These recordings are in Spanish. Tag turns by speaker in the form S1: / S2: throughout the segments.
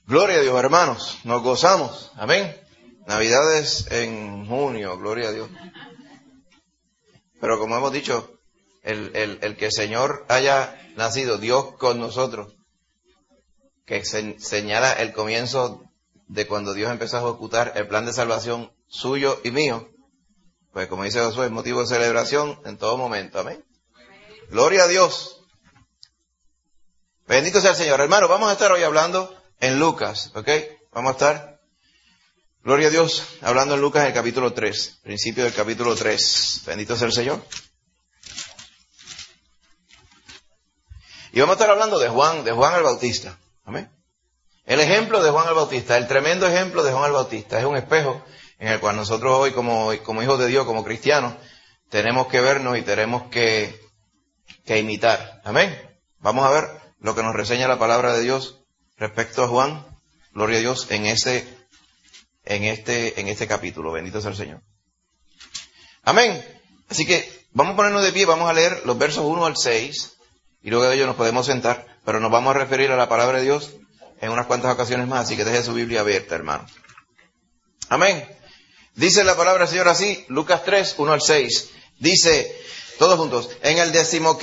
S1: Gloria a Dios, hermanos, nos gozamos, amén. Navidades en junio, gloria a Dios. Pero como hemos dicho, el que el Señor haya nacido, Dios con nosotros, que señala el comienzo de cuando Dios empezó a ejecutar el plan de salvación suyo y mío, pues como dice Josué, es motivo de celebración en todo momento, amén. Gloria a Dios. Bendito sea el Señor. Hermano, vamos a estar hoy hablando en Lucas, ¿ok? Vamos a estar, gloria a Dios, hablando en Lucas en el capítulo 3, principio del capítulo 3. Bendito sea el Señor. Y vamos a estar hablando de Juan el Bautista, amén. El ejemplo de Juan el Bautista, el tremendo ejemplo de Juan el Bautista, es un espejo en el cual nosotros hoy como hijos de Dios, como cristianos, tenemos que vernos y tenemos que imitar, amén. Vamos a ver lo que nos reseña la palabra de Dios respecto a Juan, gloria a Dios, en este capítulo. Bendito sea el Señor. Amén. Así que vamos a ponernos de pie, vamos a leer los versos 1 al 6, y luego de ello nos podemos sentar, pero nos vamos a referir a la palabra de Dios en unas cuantas ocasiones más, así que deje su Biblia abierta, hermano. Amén. Dice la palabra del Señor así, Lucas 3, 1 al 6. Dice, todos juntos, en el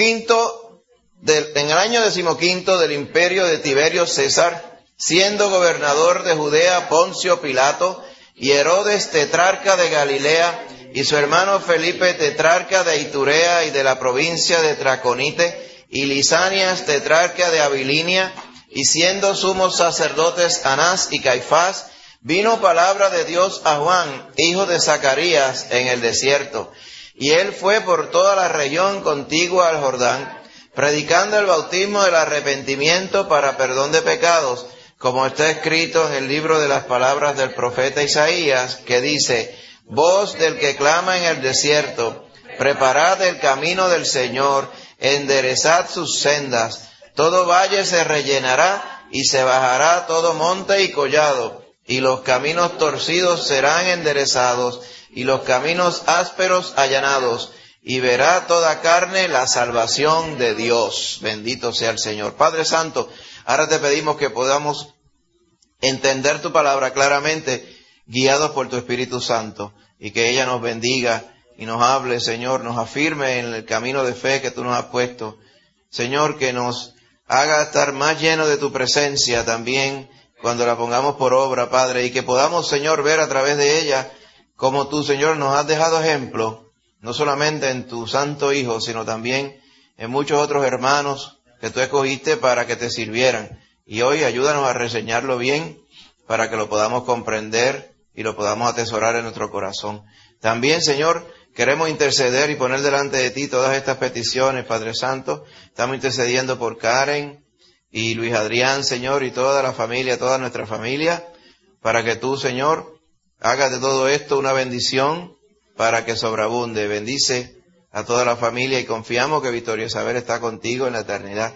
S1: año 15 del imperio de Tiberio César, siendo gobernador de Judea Poncio Pilato, y Herodes tetrarca de Galilea, y su hermano Felipe tetrarca de Iturea y de la provincia de Traconite, y Lisanias tetrarca de Abilinia, y siendo sumos sacerdotes Anás y Caifás, vino palabra de Dios a Juan, hijo de Zacarías, en el desierto. Y él fue por toda la región contigua al Jordán, predicando el bautismo del arrepentimiento para perdón de pecados, como está escrito en el libro de las palabras del profeta Isaías, que dice, voz del que clama en el desierto, preparad el camino del Señor, enderezad sus sendas, todo valle se rellenará y se bajará todo monte y collado, y los caminos torcidos serán enderezados, y los caminos ásperos allanados, y verá toda carne la salvación de Dios. Bendito sea el Señor. Padre Santo, ahora te pedimos que podamos entender tu palabra claramente, guiados por tu Espíritu Santo, y que ella nos bendiga y nos hable, Señor, nos afirme en el camino de fe que tú nos has puesto. Señor, que nos haga estar más llenos de tu presencia también cuando la pongamos por obra, Padre, y que podamos, Señor, ver a través de ella como tú, Señor, nos has dejado ejemplo, no solamente en tu Santo Hijo, sino también en muchos otros hermanos que tú escogiste para que te sirvieran. Y hoy ayúdanos a reseñarlo bien para que lo podamos comprender y lo podamos atesorar en nuestro corazón. También, Señor, queremos interceder y poner delante de ti todas estas peticiones, Padre Santo. Estamos intercediendo por Karen y Luis Adrián, Señor, y toda la familia, toda nuestra familia, para que tú, Señor, hagas de todo esto una bendición para que sobreabunde. Bendice a toda la familia y confiamos que Victoria Isabel está contigo en la eternidad.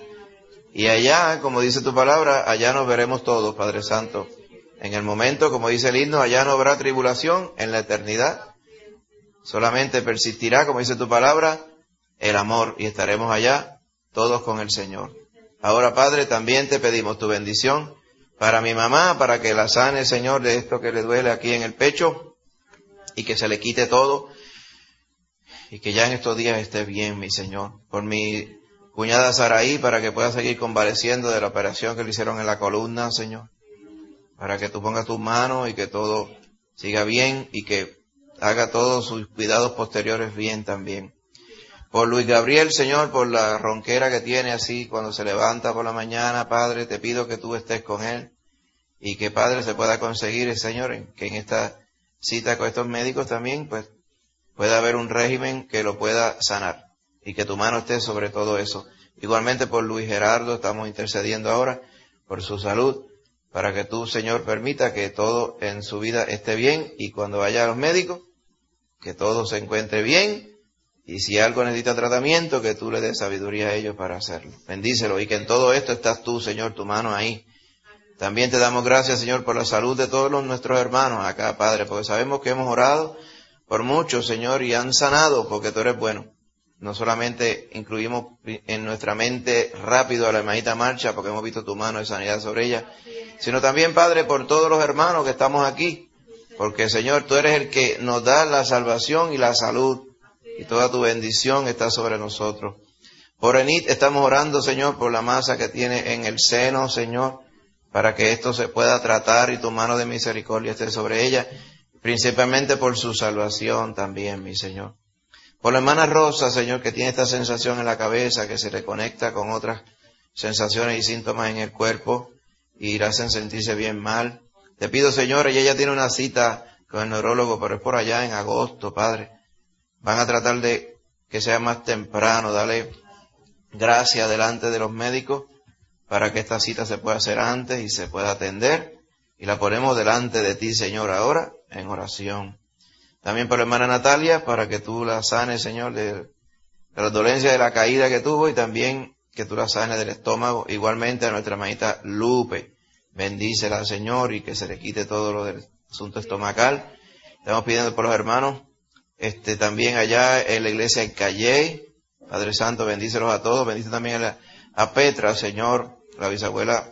S1: Y allá, como dice tu palabra, allá nos veremos todos, Padre Santo. En el momento, como dice el himno, allá no habrá tribulación en la eternidad. Solamente persistirá, como dice tu palabra, el amor y estaremos allá todos con el Señor. Ahora, Padre, también te pedimos tu bendición para mi mamá, para que la sane, Señor, de esto que le duele aquí en el pecho y que se le quite todo y que ya en estos días esté bien, mi Señor. Por mi cuñada Saraí, para que pueda seguir convaleciendo de la operación que le hicieron en la columna, Señor. Para que tú pongas tus manos y que todo siga bien y que haga todos sus cuidados posteriores bien también. Por Luis Gabriel, Señor, por la ronquera que tiene así cuando se levanta por la mañana, Padre, te pido que tú estés con él y que, Padre, se pueda conseguir, Señor, que en esta cita con estos médicos también, pues, pueda haber un régimen que lo pueda sanar y que tu mano esté sobre todo eso. Igualmente por Luis Gerardo, estamos intercediendo ahora por su salud, para que tú, Señor, permita que todo en su vida esté bien y cuando vaya a los médicos, que todo se encuentre bien. Y si algo necesita tratamiento, que tú le des sabiduría a ellos para hacerlo. Bendícelo y que en todo esto estás tú, Señor, tu mano ahí. También te damos gracias, Señor, por la salud de todos nuestros hermanos acá, Padre, porque sabemos que hemos orado por muchos, Señor, y han sanado porque tú eres bueno. No solamente incluimos en nuestra mente rápido a la hermanita Marcha, porque hemos visto tu mano de sanidad sobre ella, sino también, Padre, por todos los hermanos que estamos aquí, porque, Señor, tú eres el que nos da la salvación y la salud, y toda tu bendición está sobre nosotros. Por Enid estamos orando, Señor, por la masa que tiene en el seno, Señor, para que esto se pueda tratar y tu mano de misericordia esté sobre ella, principalmente por su salvación también, mi Señor. Por la hermana Rosa, Señor, que tiene esta sensación en la cabeza, que se reconecta con otras sensaciones y síntomas en el cuerpo y la hacen sentirse bien mal. Te pido, Señor, y ella tiene una cita con el neurólogo, pero es por allá en agosto, Padre. Van a tratar de que sea más temprano, dale gracias delante de los médicos para que esta cita se pueda hacer antes y se pueda atender. Y la ponemos delante de ti, Señor, ahora en oración. También por la hermana Natalia, para que tú la sanes, Señor, de la dolencia de la caída que tuvo y también que tú la sanes del estómago. Igualmente a nuestra hermanita Lupe, bendícela, Señor, y que se le quite todo lo del asunto estomacal. Estamos pidiendo por los hermanos, también allá en la iglesia en Calley. Padre Santo, bendícelos a todos. Bendice también a Petra, Señor, la bisabuela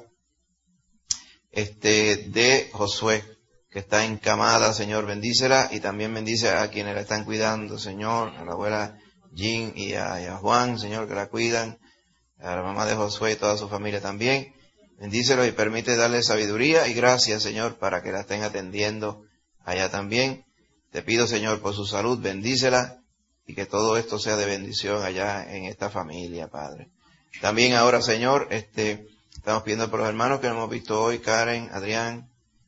S1: de Josué, que está encamada, Señor, bendícela, y también bendice a quienes la están cuidando, Señor, a la abuela Jean y a Juan, Señor, que la cuidan, a la mamá de Josué y toda su familia también. Bendícelos y permite darle sabiduría y gracias, Señor, para que la estén atendiendo allá también. Te pido, Señor, por su salud, bendícela y que todo esto sea de bendición allá en esta familia, Padre. También ahora, Señor, estamos pidiendo por los hermanos que hemos visto hoy, Karen, Adrián,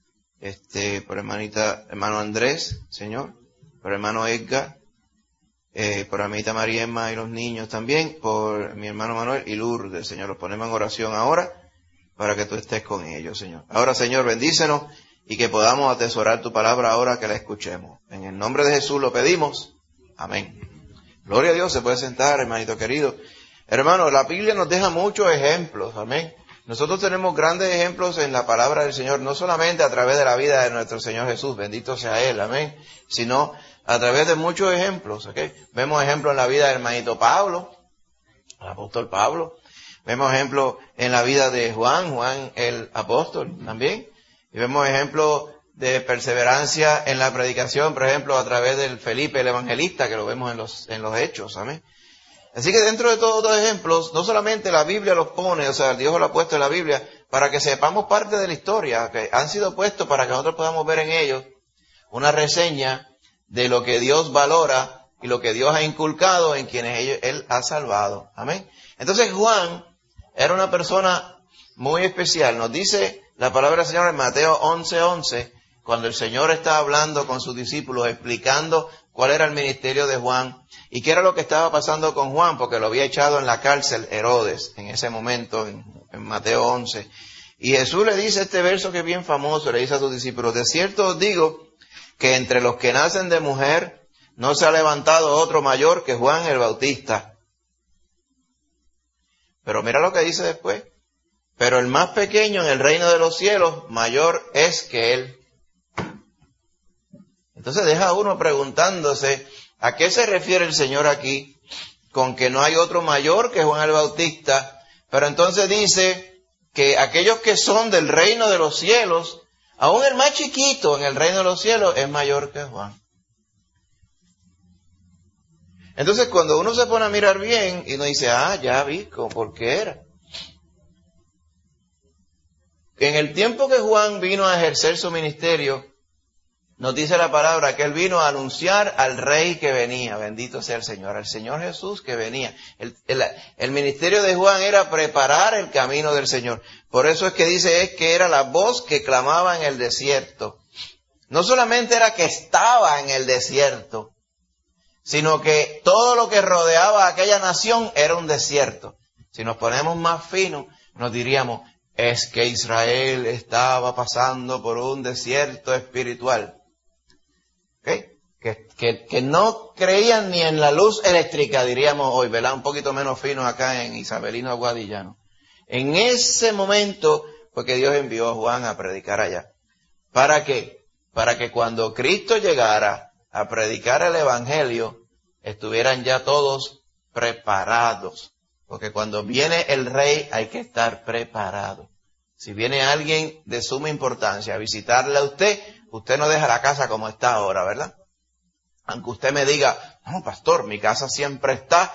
S1: por hermano Andrés, Señor, por hermano Edgar, por hermanita Mariema y los niños también, por mi hermano Manuel y Lourdes, Señor, los ponemos en oración ahora para que tú estés con ellos, Señor. Ahora, Señor, bendícenos y que podamos atesorar tu palabra ahora que la escuchemos. En el nombre de Jesús lo pedimos. Amén. Gloria a Dios, se puede sentar, hermanito querido. Hermano, la Biblia nos deja muchos ejemplos, amén. Nosotros tenemos grandes ejemplos en la palabra del Señor, no solamente a través de la vida de nuestro Señor Jesús, bendito sea Él, amén, sino a través de muchos ejemplos, ¿ok? Vemos ejemplos en la vida del hermanito Pablo, el apóstol Pablo. Vemos ejemplos en la vida de Juan el apóstol también. Y vemos ejemplos de perseverancia en la predicación, por ejemplo, a través del Felipe el evangelista, que lo vemos en los hechos, amén. Así que dentro de todos los ejemplos, no solamente la Biblia los pone, o sea, Dios lo ha puesto en la Biblia, para que sepamos parte de la historia, que han sido puestos para que nosotros podamos ver en ellos una reseña de lo que Dios valora y lo que Dios ha inculcado en quienes Él ha salvado. Amén. Entonces Juan era una persona muy especial. Nos dice la palabra del Señor en Mateo 11:11, cuando el Señor está hablando con sus discípulos, explicando cuál era el ministerio de Juan y qué era lo que estaba pasando con Juan, porque lo había echado en la cárcel Herodes en ese momento, en Mateo 11. Y Jesús le dice este verso que es bien famoso, le dice a sus discípulos: de cierto os digo que entre los que nacen de mujer no se ha levantado otro mayor que Juan el Bautista. Pero mira lo que dice después: pero el más pequeño en el reino de los cielos mayor es que él. Entonces deja uno preguntándose, ¿a qué se refiere el Señor aquí con que no hay otro mayor que Juan el Bautista? Pero entonces dice que aquellos que son del reino de los cielos, aún el más chiquito en el reino de los cielos es mayor que Juan. Entonces cuando uno se pone a mirar bien y uno dice, ya vi por qué era. En el tiempo que Juan vino a ejercer su ministerio, nos dice la palabra que él vino a anunciar al Rey que venía, bendito sea el Señor, al Señor Jesús que venía. El ministerio de Juan era preparar el camino del Señor. Por eso es que dice que era la voz que clamaba en el desierto. No solamente era que estaba en el desierto, sino que todo lo que rodeaba a aquella nación era un desierto. Si nos ponemos más finos, nos diríamos, es que Israel estaba pasando por un desierto espiritual. ¿Okay? Que no creían ni en la luz eléctrica, diríamos hoy, ¿verdad? Un poquito menos finos acá en Isabelino Aguadillano. En ese momento fue que Dios envió a Juan a predicar allá. ¿Para qué? Para que cuando Cristo llegara a predicar el Evangelio, estuvieran ya todos preparados. Porque cuando viene el Rey hay que estar preparado. Si viene alguien de suma importancia a visitarle a usted, usted no deja la casa como está ahora, ¿verdad? Aunque usted me diga, no, pastor, mi casa siempre está,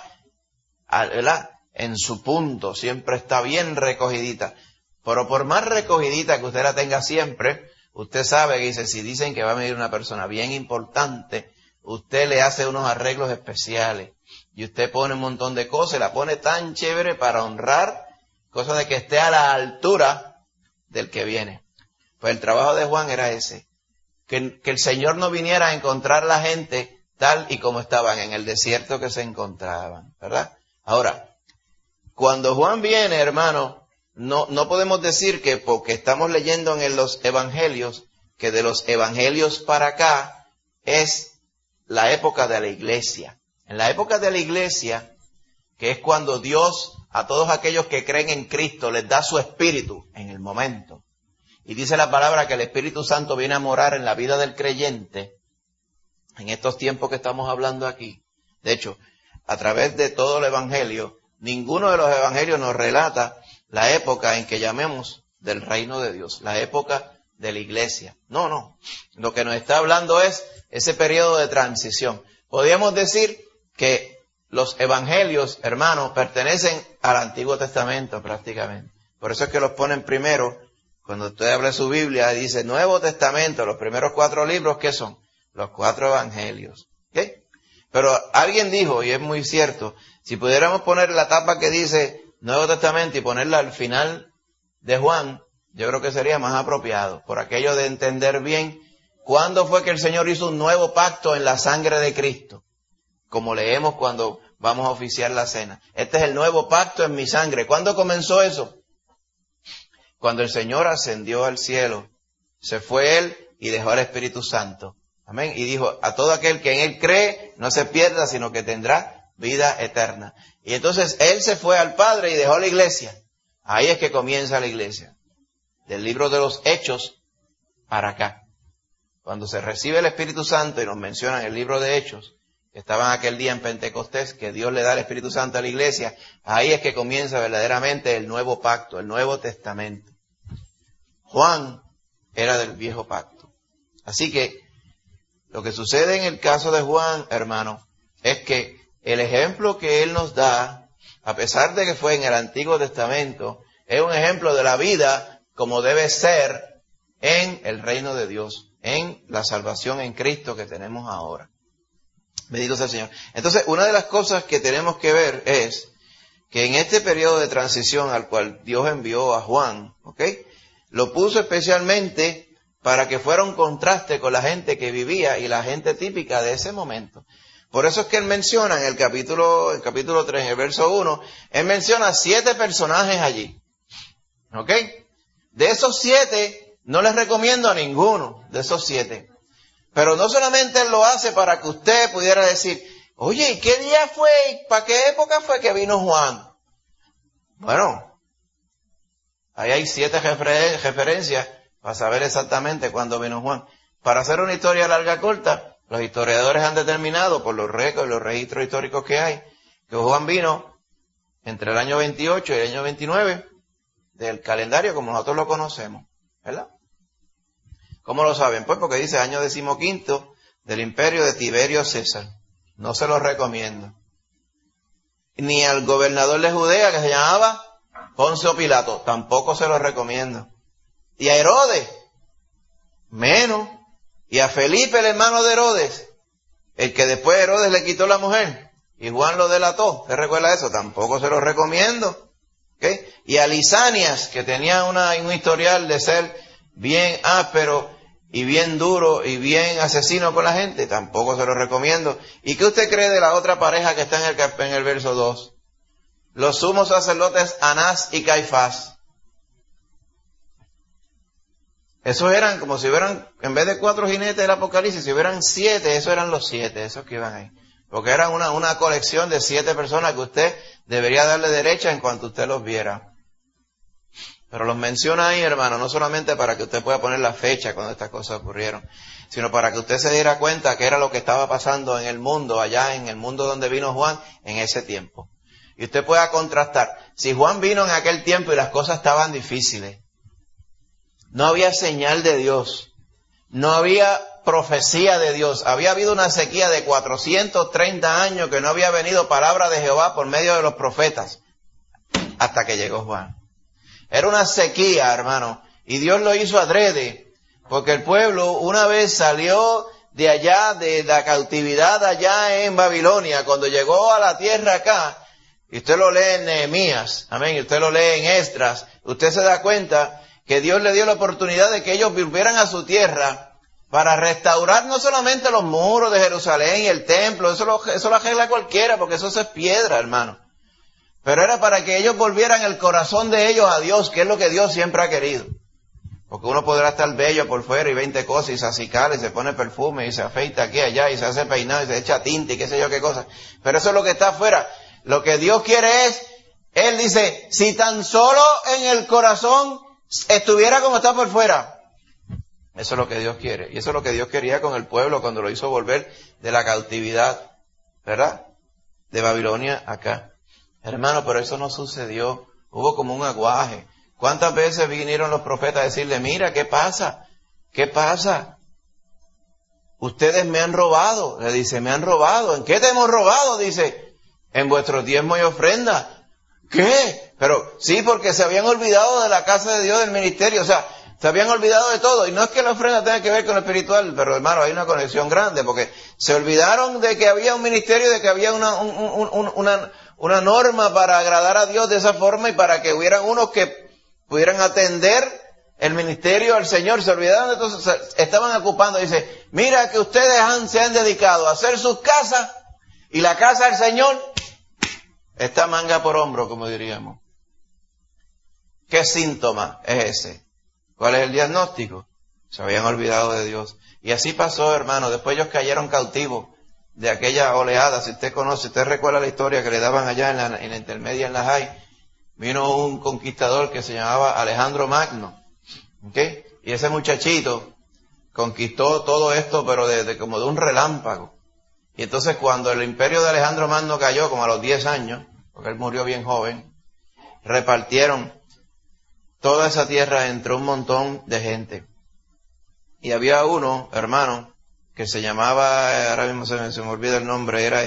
S1: ¿verdad?, en su punto, siempre está bien recogidita. Pero por más recogidita que usted la tenga siempre, usted sabe que dice, si dicen que va a venir una persona bien importante, usted le hace unos arreglos especiales. Y usted pone un montón de cosas, la pone tan chévere para honrar, cosa de que esté a la altura del que viene. Pues el trabajo de Juan era ese, que el Señor no viniera a encontrar la gente tal y como estaban en el desierto que se encontraban, ¿verdad? Ahora, cuando Juan viene, hermano, no podemos decir que porque estamos leyendo en los evangelios, que de los evangelios para acá es la época de la iglesia. En la época de la iglesia, que es cuando Dios a todos aquellos que creen en Cristo les da su espíritu en el momento. Y dice la palabra que el Espíritu Santo viene a morar en la vida del creyente en estos tiempos que estamos hablando aquí. De hecho, a través de todo el evangelio, ninguno de los evangelios nos relata la época en que llamemos del reino de Dios, la época de la iglesia. No. Lo que nos está hablando es ese periodo de transición. Podríamos decir que los evangelios, hermanos, pertenecen al Antiguo Testamento prácticamente. Por eso es que los ponen primero. Cuando usted abre su Biblia, dice Nuevo Testamento, los primeros 4 libros, ¿qué son? Los 4 evangelios. ¿Okay? Pero alguien dijo, y es muy cierto, si pudiéramos poner la tapa que dice Nuevo Testamento y ponerla al final de Juan, yo creo que sería más apropiado, por aquello de entender bien cuándo fue que el Señor hizo un nuevo pacto en la sangre de Cristo, como leemos cuando vamos a oficiar la cena. Este es el nuevo pacto en mi sangre. ¿Cuándo comenzó eso? Cuando el Señor ascendió al cielo, se fue Él y dejó al Espíritu Santo. Amén. Y dijo, a todo aquel que en Él cree, no se pierda, sino que tendrá vida eterna. Y entonces Él se fue al Padre y dejó la iglesia. Ahí es que comienza la iglesia. Del libro de los Hechos para acá. Cuando se recibe el Espíritu Santo, y nos mencionan el libro de Hechos, que estaban aquel día en Pentecostés, que Dios le da el Espíritu Santo a la iglesia, ahí es que comienza verdaderamente el nuevo pacto, el Nuevo Testamento. Juan era del viejo pacto. Así que lo que sucede en el caso de Juan, hermano, es que el ejemplo que él nos da, a pesar de que fue en el Antiguo Testamento, es un ejemplo de la vida como debe ser en el reino de Dios, en la salvación en Cristo que tenemos ahora. Bendito sea el Señor. Entonces, una de las cosas que tenemos que ver es que en este periodo de transición al cual Dios envió a Juan, ¿ok?, lo puso especialmente para que fuera un contraste con la gente que vivía y la gente típica de ese momento. Por eso es que él menciona en el capítulo 3, en el verso 1, él menciona 7 personajes allí. ¿Ok? De esos 7, no les recomiendo a ninguno de esos 7. Pero no solamente él lo hace para que usted pudiera decir, oye, ¿y qué día fue? ¿Para qué época fue que vino Juan? Bueno, ahí hay 7 referencias para saber exactamente cuándo vino Juan. Para hacer una historia larga corta, los historiadores han determinado por los récords y los registros históricos que hay, que Juan vino entre el año 28 y el año 29 del calendario como nosotros lo conocemos, ¿verdad? ¿Cómo lo saben? Pues porque dice año 15 del imperio de Tiberio César. No se lo recomiendo. Ni al gobernador de Judea que se llamaba Poncio Pilato, tampoco se lo recomiendo. Y a Herodes, menos. Y a Felipe, el hermano de Herodes, el que después Herodes le quitó la mujer y Juan lo delató. ¿Se recuerda eso? Tampoco se lo recomiendo. ¿Okay? Y a Lisanias, que tenía un historial de ser bien áspero y bien duro y bien asesino con la gente, tampoco se lo recomiendo. ¿Y qué usted cree de la otra pareja que está en el verso 2? Los sumos sacerdotes Anás y Caifás. Esos eran como si hubieran, en vez de 4 jinetes del Apocalipsis, si hubieran 7, esos eran los 7, esos que iban ahí. Porque eran una colección de 7 personas que usted debería darle derecha en cuanto usted los viera. Pero los menciona ahí, hermano, no solamente para que usted pueda poner la fecha cuando estas cosas ocurrieron, sino para que usted se diera cuenta que era lo que estaba pasando en el mundo, allá en el mundo donde vino Juan, en ese tiempo. Y usted pueda contrastar. Si Juan vino en aquel tiempo y las cosas estaban difíciles, no había señal de Dios, no había profecía de Dios. Había habido una sequía de 430 años que no había venido palabra de Jehová por medio de los profetas, hasta que llegó Juan. Era una sequía, hermano, y Dios lo hizo adrede, porque el pueblo una vez salió de allá, de la cautividad allá en Babilonia, cuando llegó a la tierra acá, y usted lo lee en Nehemías, amén, y usted lo lee en Esdras, usted se da cuenta que Dios le dio la oportunidad de que ellos volvieran a su tierra para restaurar no solamente los muros de Jerusalén y el templo, eso lo arregla cualquiera, porque eso es piedra, hermano. Pero era para que ellos volvieran el corazón de ellos a Dios, que es lo que Dios siempre ha querido. Porque uno podrá estar bello por fuera y 20 cosas, y se acicala, y se pone perfume, y se afeita aquí y allá, y se hace peinado, y se echa tinta, y qué sé yo qué cosa. Pero eso es lo que está afuera. Lo que Dios quiere es, Él dice, si tan solo en el corazón estuviera como está por fuera. Eso es lo que Dios quiere. Y eso es lo que Dios quería con el pueblo cuando lo hizo volver de la cautividad, ¿verdad? De Babilonia acá. Hermano, pero eso no sucedió. Hubo como un aguaje. ¿Cuántas veces vinieron los profetas a decirle, mira, ¿qué pasa? ¿Qué pasa? Ustedes me han robado. Le dice, me han robado. ¿En qué te hemos robado? Dice, en vuestros diezmos y ofrendas. ¿Qué? Pero sí, porque se habían olvidado de la casa de Dios, del ministerio. O sea, se habían olvidado de todo. Y no es que la ofrenda tenga que ver con lo espiritual, pero hermano, hay una conexión grande, porque se olvidaron de que había un ministerio, de que había una norma para agradar a Dios de esa forma, y para que hubieran unos que pudieran atender el ministerio al Señor. Se olvidaron, entonces estaban ocupando. Dice, mira que ustedes se han dedicado a hacer sus casas, y la casa del Señor está manga por hombro, como diríamos. ¿Qué síntoma es ese? ¿Cuál es el diagnóstico? Se habían olvidado de Dios. Y así pasó, hermano. Después ellos cayeron cautivos de aquella oleada. Si usted conoce, usted recuerda la historia que le daban allá en la intermedia, en la high. Vino un conquistador que se llamaba Alejandro Magno. ¿Okay? Y ese muchachito conquistó todo esto, pero como de un relámpago. Y entonces cuando el imperio de Alejandro Magno cayó, como a los 10 años, porque él murió bien joven, repartieron toda esa tierra entre un montón de gente. Y había uno, hermano, que se llamaba, ahora mismo se me olvida el nombre, era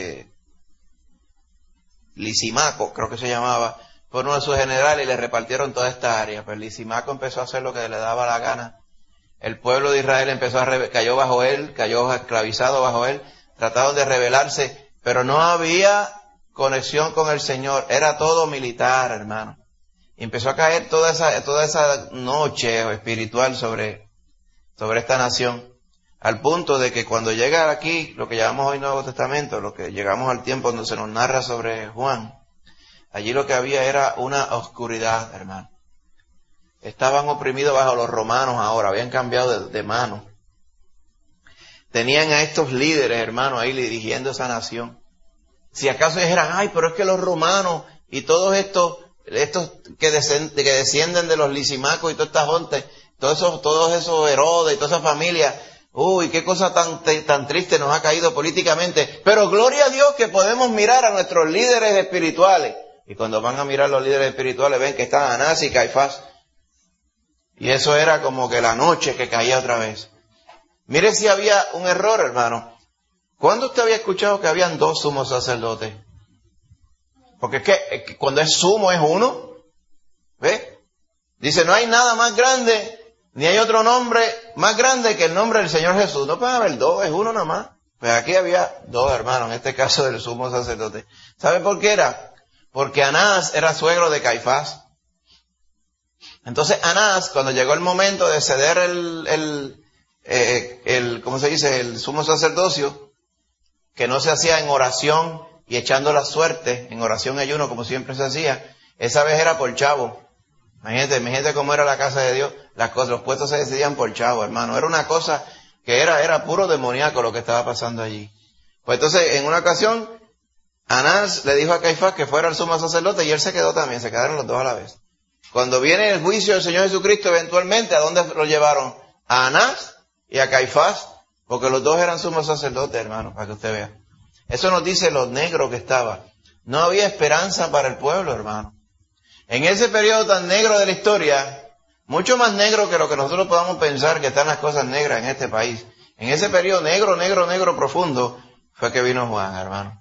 S1: Lisimaco, creo que se llamaba, fue uno de sus generales, y le repartieron toda esta área. Pues Lisimaco empezó a hacer lo que le daba la gana. El pueblo de Israel cayó bajo él, cayó esclavizado bajo él, trataron de rebelarse, pero no había conexión con el Señor, era todo militar, hermano. Y empezó a caer toda esa noche espiritual sobre esta nación, al punto de que cuando llega aquí, lo que llamamos hoy Nuevo Testamento, lo que llegamos al tiempo donde se nos narra sobre Juan, allí lo que había era una oscuridad, hermano. Estaban oprimidos bajo los romanos ahora, habían cambiado de mano. Tenían a estos líderes, hermano, ahí dirigiendo esa nación. Si acaso dijeran, ay, pero es que los romanos y todos estos que descienden de los Lisimacos y toda esta gente, todos esos Herodes y toda esa familia, uy, qué cosa tan triste nos ha caído políticamente. Pero gloria a Dios que podemos mirar a nuestros líderes espirituales. Y cuando van a mirar los líderes espirituales ven que están Anás y Caifás. Y eso era como que la noche que caía otra vez. Mire si había un error, hermano. ¿Cuándo usted había escuchado que habían 2 sumos sacerdotes? Porque es que cuando es sumo es uno. ¿Ve? Dice, no hay nada más grande, ni hay otro nombre más grande que el nombre del Señor Jesús. No puede haber 2, es uno nada más. Pues aquí había 2, hermanos, en este caso del sumo sacerdote. ¿Sabe por qué era? Porque Anás era suegro de Caifás. Entonces Anás, cuando llegó el momento de ceder ¿cómo se dice? El sumo sacerdocio, que no se hacía en oración y echando la suerte, en oración y ayuno como siempre se hacía, esa vez era por chavo. Imagínate cómo era la casa de Dios, los puestos se decidían por chavo, hermano. Era una cosa que era puro demoníaco lo que estaba pasando allí. Pues entonces, en una ocasión, Anás le dijo a Caifás que fuera el sumo sacerdote, y él se quedó también, se quedaron los dos a la vez. Cuando viene el juicio del Señor Jesucristo, eventualmente, ¿a dónde lo llevaron? A Anás y a Caifás, porque los dos eran sumos sacerdotes, hermano, para que usted vea. Eso nos dice lo negro que estaba. No había esperanza para el pueblo, hermano. En ese periodo tan negro de la historia, Mucho más negro que lo que nosotros podamos pensar que están las cosas negras en este país. En ese periodo negro profundo fue que vino Juan, hermano.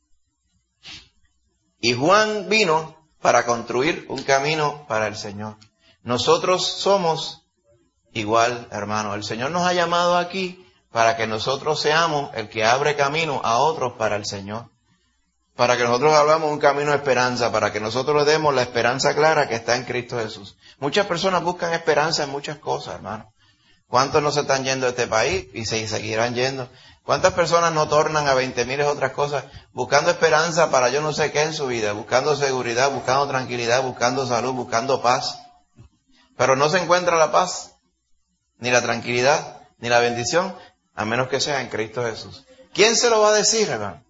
S1: Y Juan vino para construir un camino para el Señor. Nosotros somos igual, hermano. El Señor nos ha llamado aquí para que nosotros seamos el que abre camino a otros para el Señor. Para que nosotros hablamos un camino de esperanza, para que nosotros le demos la esperanza clara que está en Cristo Jesús. Muchas personas buscan esperanza en muchas cosas, hermano. ¿Cuántos no se están yendo de este país y se seguirán yendo? ¿Cuántas personas no tornan a 20,000 otras cosas buscando esperanza para yo no sé qué en su vida? Buscando seguridad, buscando tranquilidad, buscando salud, buscando paz. Pero no se encuentra la paz, ni la tranquilidad, ni la bendición, a menos que sea en Cristo Jesús. ¿Quién se lo va a decir, hermano?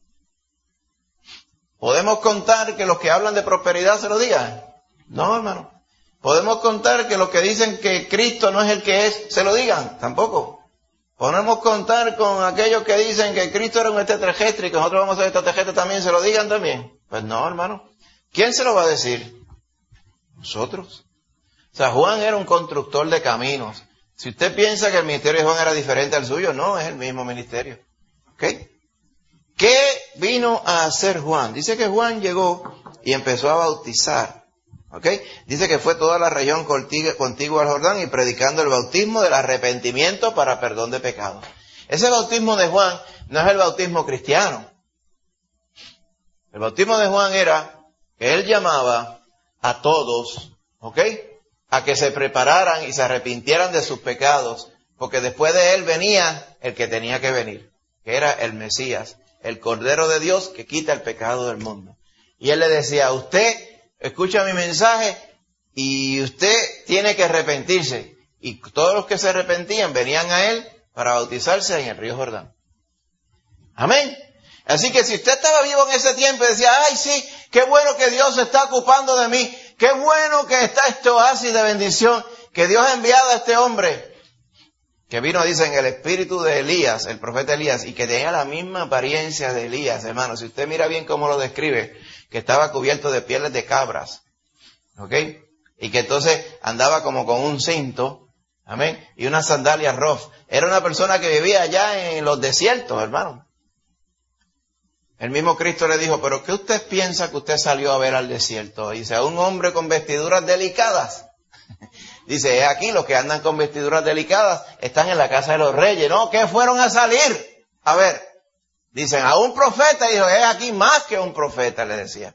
S1: ¿Podemos contar que los que hablan de prosperidad se lo digan? No, hermano. ¿Podemos contar que los que dicen que Cristo no es el que es, se lo digan? Tampoco. ¿Podemos contar con aquellos que dicen que Cristo era un extraterrestre y que nosotros vamos a ser extraterrestres también, se lo digan también? Pues no, hermano. ¿Quién se lo va a decir? Nosotros. O sea, Juan era un constructor de caminos. Si usted piensa que el ministerio de Juan era diferente al suyo, no, es el mismo ministerio. ¿Ok? ¿Qué vino a hacer Juan? Dice que Juan llegó y empezó a bautizar. ¿Ok? Dice que fue toda la región contigua al Jordán y predicando el bautismo del arrepentimiento para perdón de pecados. Ese bautismo de Juan no es el bautismo cristiano. El bautismo de Juan era que él llamaba a todos, ¿ok?, a que se prepararan y se arrepintieran de sus pecados, porque después de él venía el que tenía que venir, que era el Mesías, el Cordero de Dios que quita el pecado del mundo. Y él le decía, usted escucha mi mensaje y usted tiene que arrepentirse. Y todos los que se arrepentían venían a él para bautizarse en el río Jordán. Amén. Así que si usted estaba vivo en ese tiempo y decía, ay sí, qué bueno que Dios se está ocupando de mí, qué bueno que está este oasis de bendición, que Dios ha enviado a este hombre, que vino, dicen, el espíritu de Elías, el profeta Elías, y que tenía la misma apariencia de Elías, hermano. Si usted mira bien cómo lo describe, que estaba cubierto de pieles de cabras, ¿ok? Y que entonces andaba como con un cinto, amén, y unas sandalias rough. Era una persona que vivía allá en los desiertos, hermano. El mismo Cristo le dijo, ¿pero qué usted piensa que usted salió a ver al desierto? Dice, a un hombre con vestiduras delicadas. Dice, es aquí los que andan con vestiduras delicadas, están en la casa de los reyes. No, ¿qué fueron a salir? A ver, dicen, a un profeta. Y dijo, es aquí más que un profeta, le decía.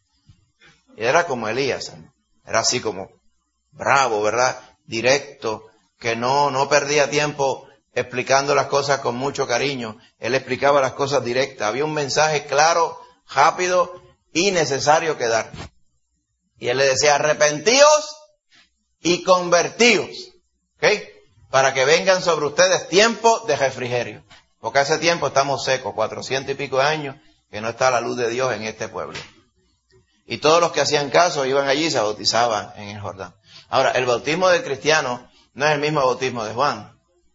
S1: Y era como Elías, ¿no? Era así como bravo, ¿verdad? Directo, que no perdía tiempo explicando las cosas con mucho cariño. Él explicaba las cosas directas. Había un mensaje claro, rápido y necesario que dar. Y él le decía, arrepentíos y convertíos, ¿ok? Para que vengan sobre ustedes tiempos de refrigerio. Porque hace tiempo estamos secos, 400 y pico de años, que no está la luz de Dios en este pueblo. Y todos los que hacían caso iban allí y se bautizaban en el Jordán. Ahora, el bautismo del cristiano no es el mismo bautismo de Juan.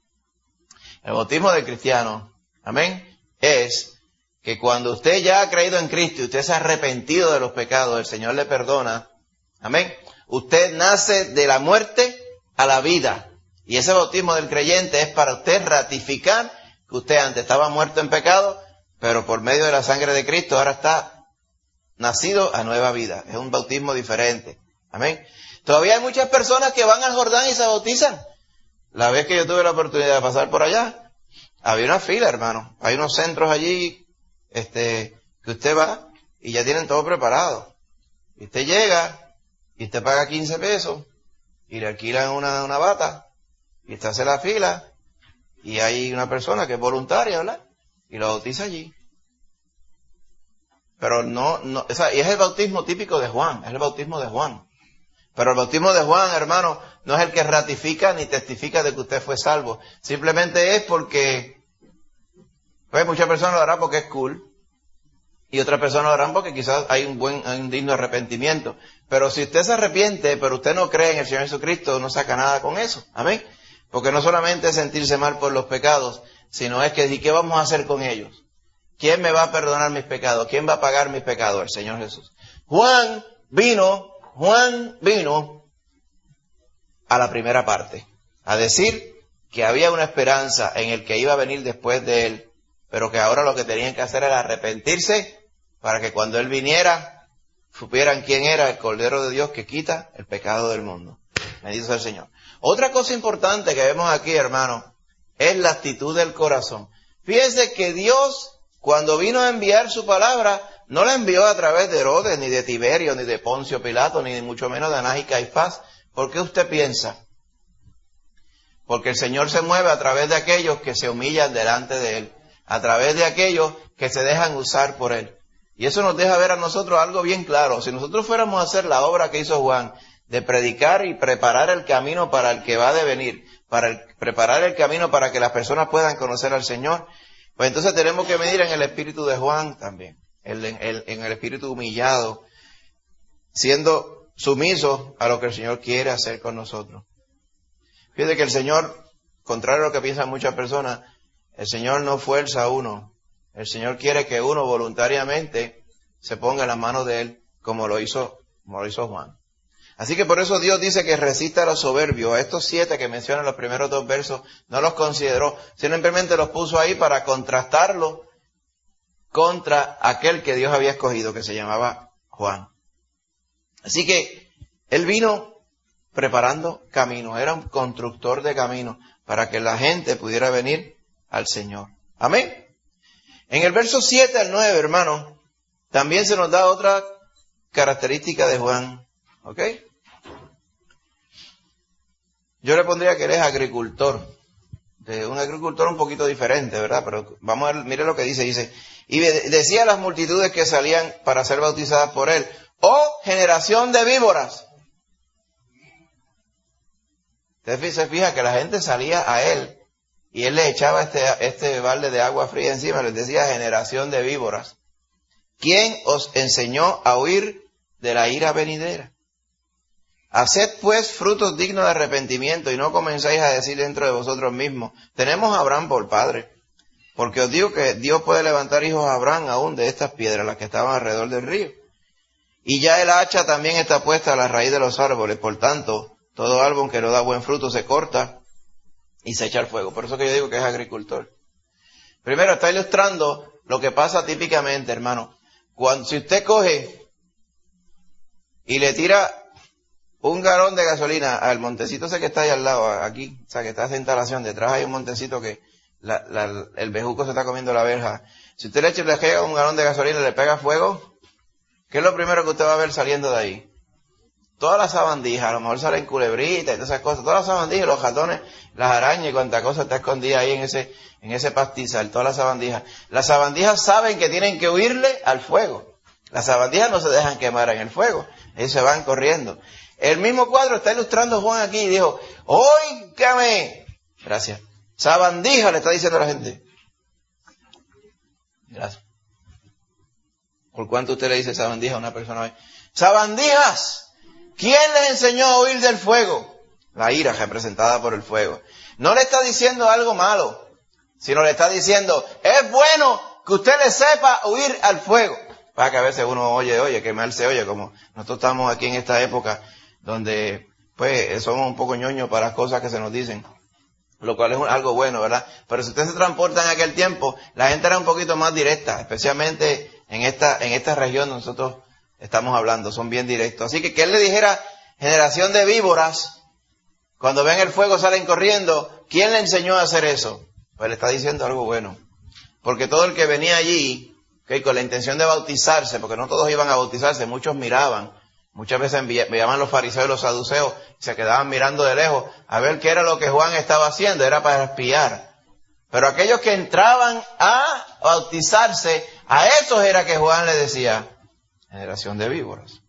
S1: El bautismo del cristiano, amén, es que cuando usted ya ha creído en Cristo y usted se ha arrepentido de los pecados, el Señor le perdona, amén, usted nace de la muerte a la vida. Y ese bautismo del creyente es para usted ratificar que usted antes estaba muerto en pecado, pero por medio de la sangre de Cristo ahora está nacido a nueva vida. Es un bautismo diferente. Amén. Todavía hay muchas personas que van al Jordán y se bautizan. La vez que yo tuve la oportunidad de pasar por allá, había una fila, hermano. Hay unos centros allí, que usted va y ya tienen todo preparado. Y usted llega y usted paga 15 pesos y le alquilan una bata y usted hace la fila y hay una persona que es voluntaria, ¿verdad? Y lo bautiza allí. Pero y es el bautismo típico de Juan, es el bautismo de Juan. Pero el bautismo de Juan, hermano, no es el que ratifica ni testifica de que usted fue salvo. Simplemente es porque, pues muchas personas lo harán porque es cool. Y otras personas lo harán porque quizás hay un digno arrepentimiento. Pero si usted se arrepiente, pero usted no cree en el Señor Jesucristo, no saca nada con eso. Amén. Porque no solamente es sentirse mal por los pecados, sino es que, ¿y qué vamos a hacer con ellos? ¿Quién me va a perdonar mis pecados? ¿Quién va a pagar mis pecados? El Señor Jesús. Juan vino a la primera parte, a decir que había una esperanza en el que iba a venir después de él, pero que ahora lo que tenían que hacer era arrepentirse para que cuando él viniera supieran quién era el Cordero de Dios que quita el pecado del mundo. Bendito sea el Señor. Otra cosa importante que vemos aquí, hermano, es la actitud del corazón. Fíjense que Dios, cuando vino a enviar su palabra, no la envió a través de Herodes, ni de Tiberio, ni de Poncio Pilato, ni mucho menos de Anás y Caifás. ¿Por qué usted piensa? Porque el Señor se mueve a través de aquellos que se humillan delante de Él, a través de aquellos que se dejan usar por Él. Y eso nos deja ver a nosotros algo bien claro. Si nosotros fuéramos a hacer la obra que hizo Juan, de predicar y preparar el camino para el que va a devenir, preparar el camino para que las personas puedan conocer al Señor, pues entonces tenemos que medir en el espíritu de Juan también, en el espíritu humillado, siendo sumisos a lo que el Señor quiere hacer con nosotros. Fíjate que el Señor, contrario a lo que piensan muchas personas, el Señor no fuerza a uno. El Señor quiere que uno voluntariamente se ponga en las manos de Él, como lo hizo Juan. Así que por eso Dios dice que resista a los soberbios. A estos 7 que mencionan los primeros 2 versos, no los consideró, simplemente los puso ahí para contrastarlo contra aquel que Dios había escogido, que se llamaba Juan. Así que Él vino preparando caminos, era un constructor de caminos para que la gente pudiera venir al Señor. Amén. En el verso 7 al 9, hermano, también se nos da otra característica de Juan. ¿Ok? Yo le pondría que él es agricultor. Un agricultor un poquito diferente, ¿verdad? Pero vamos a ver, mire lo que dice. Y decía a las multitudes que salían para ser bautizadas por él: ¡oh, generación de víboras! Usted se fija que la gente salía a él y él le echaba este balde de agua fría encima, les decía: generación de víboras, ¿quién os enseñó a huir de la ira venidera? Haced pues frutos dignos de arrepentimiento y no comenzáis a decir dentro de vosotros mismos: tenemos a Abraham por padre. Porque os digo que Dios puede levantar hijos a Abraham aún de estas piedras, las que estaban alrededor del río. Y ya el hacha también está puesta a la raíz de los árboles. Por tanto, todo árbol que no da buen fruto se corta y se echa al fuego. Por eso que yo digo que es agricultor. Primero, está ilustrando lo que pasa típicamente, hermano. Si usted coge y le tira un galón de gasolina al montecito ese que está ahí al lado, aquí, o sea, que está esa instalación, detrás hay un montecito que el bejuco se está comiendo la verja. Si usted le pega un galón de gasolina y le pega fuego, ¿qué es lo primero que usted va a ver saliendo de ahí? Todas las sabandijas, a lo mejor salen culebritas y todas esas cosas, todas las sabandijas, los ratones, las arañas y cuanta cosa está escondida ahí en ese pastizal, todas las sabandijas. Las sabandijas saben que tienen que huirle al fuego. Las sabandijas no se dejan quemar en el fuego, ellos se van corriendo. El mismo cuadro está ilustrando Juan aquí y dijo: óigame, gracias, sabandija, le está diciendo a la gente. Gracias. ¿Por cuánto usted le dice sabandija a una persona hoy? Sabandijas, ¿quién les enseñó a huir del fuego? La ira representada por el fuego. No le está diciendo algo malo, sino le está diciendo: es bueno que usted le sepa huir al fuego. Para que a veces uno oye, que mal se oye, como nosotros estamos aquí en esta época donde pues somos un poco ñoños para las cosas que se nos dicen, lo cual es algo bueno, ¿verdad? Pero si usted se transporta en aquel tiempo, la gente era un poquito más directa, especialmente en esta región donde nosotros estamos hablando, son bien directos. Así que él le dijera: generación de víboras, cuando ven el fuego salen corriendo. ¿Quién le enseñó a hacer eso? Pues le está diciendo algo bueno. Porque todo el que venía allí, con la intención de bautizarse, porque no todos iban a bautizarse, muchos miraban. Muchas veces enviaban los fariseos y los saduceos, se quedaban mirando de lejos a ver qué era lo que Juan estaba haciendo, era para espiar. Pero aquellos que entraban a bautizarse, a esos era que Juan le decía: generación de víboras.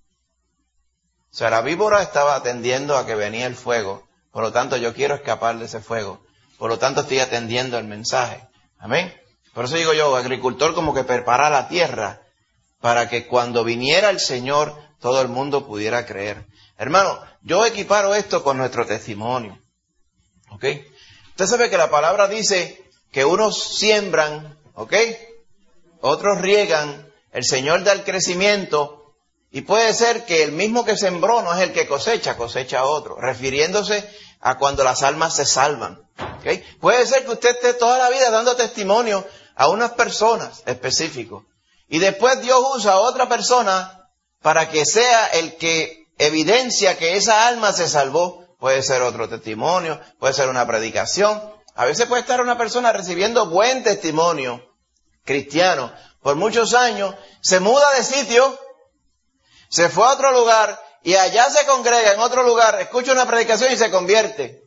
S1: O sea, la víbora estaba atendiendo a que venía el fuego, por lo tanto yo quiero escapar de ese fuego, por lo tanto estoy atendiendo el mensaje. Amén. Por eso digo yo, agricultor como que prepara la tierra para que cuando viniera el Señor todo el mundo pudiera creer. Hermano, yo equiparo esto con nuestro testimonio. ¿Ok? Usted sabe que la palabra dice que unos siembran, ¿ok? Otros riegan, el Señor da el crecimiento Y puede ser que el mismo que sembró no es el que cosecha, cosecha a otro, refiriéndose a cuando las almas se salvan. ¿Okay? Puede ser que usted esté toda la vida dando testimonio a unas personas específicos. Y después Dios usa a otra persona para que sea el que evidencia que esa alma se salvó. Puede ser otro testimonio, puede ser una predicación. A veces puede estar una persona recibiendo buen testimonio cristiano por muchos años, se muda de sitio, se fue a otro lugar y allá se congrega en otro lugar, escucha una predicación y se convierte.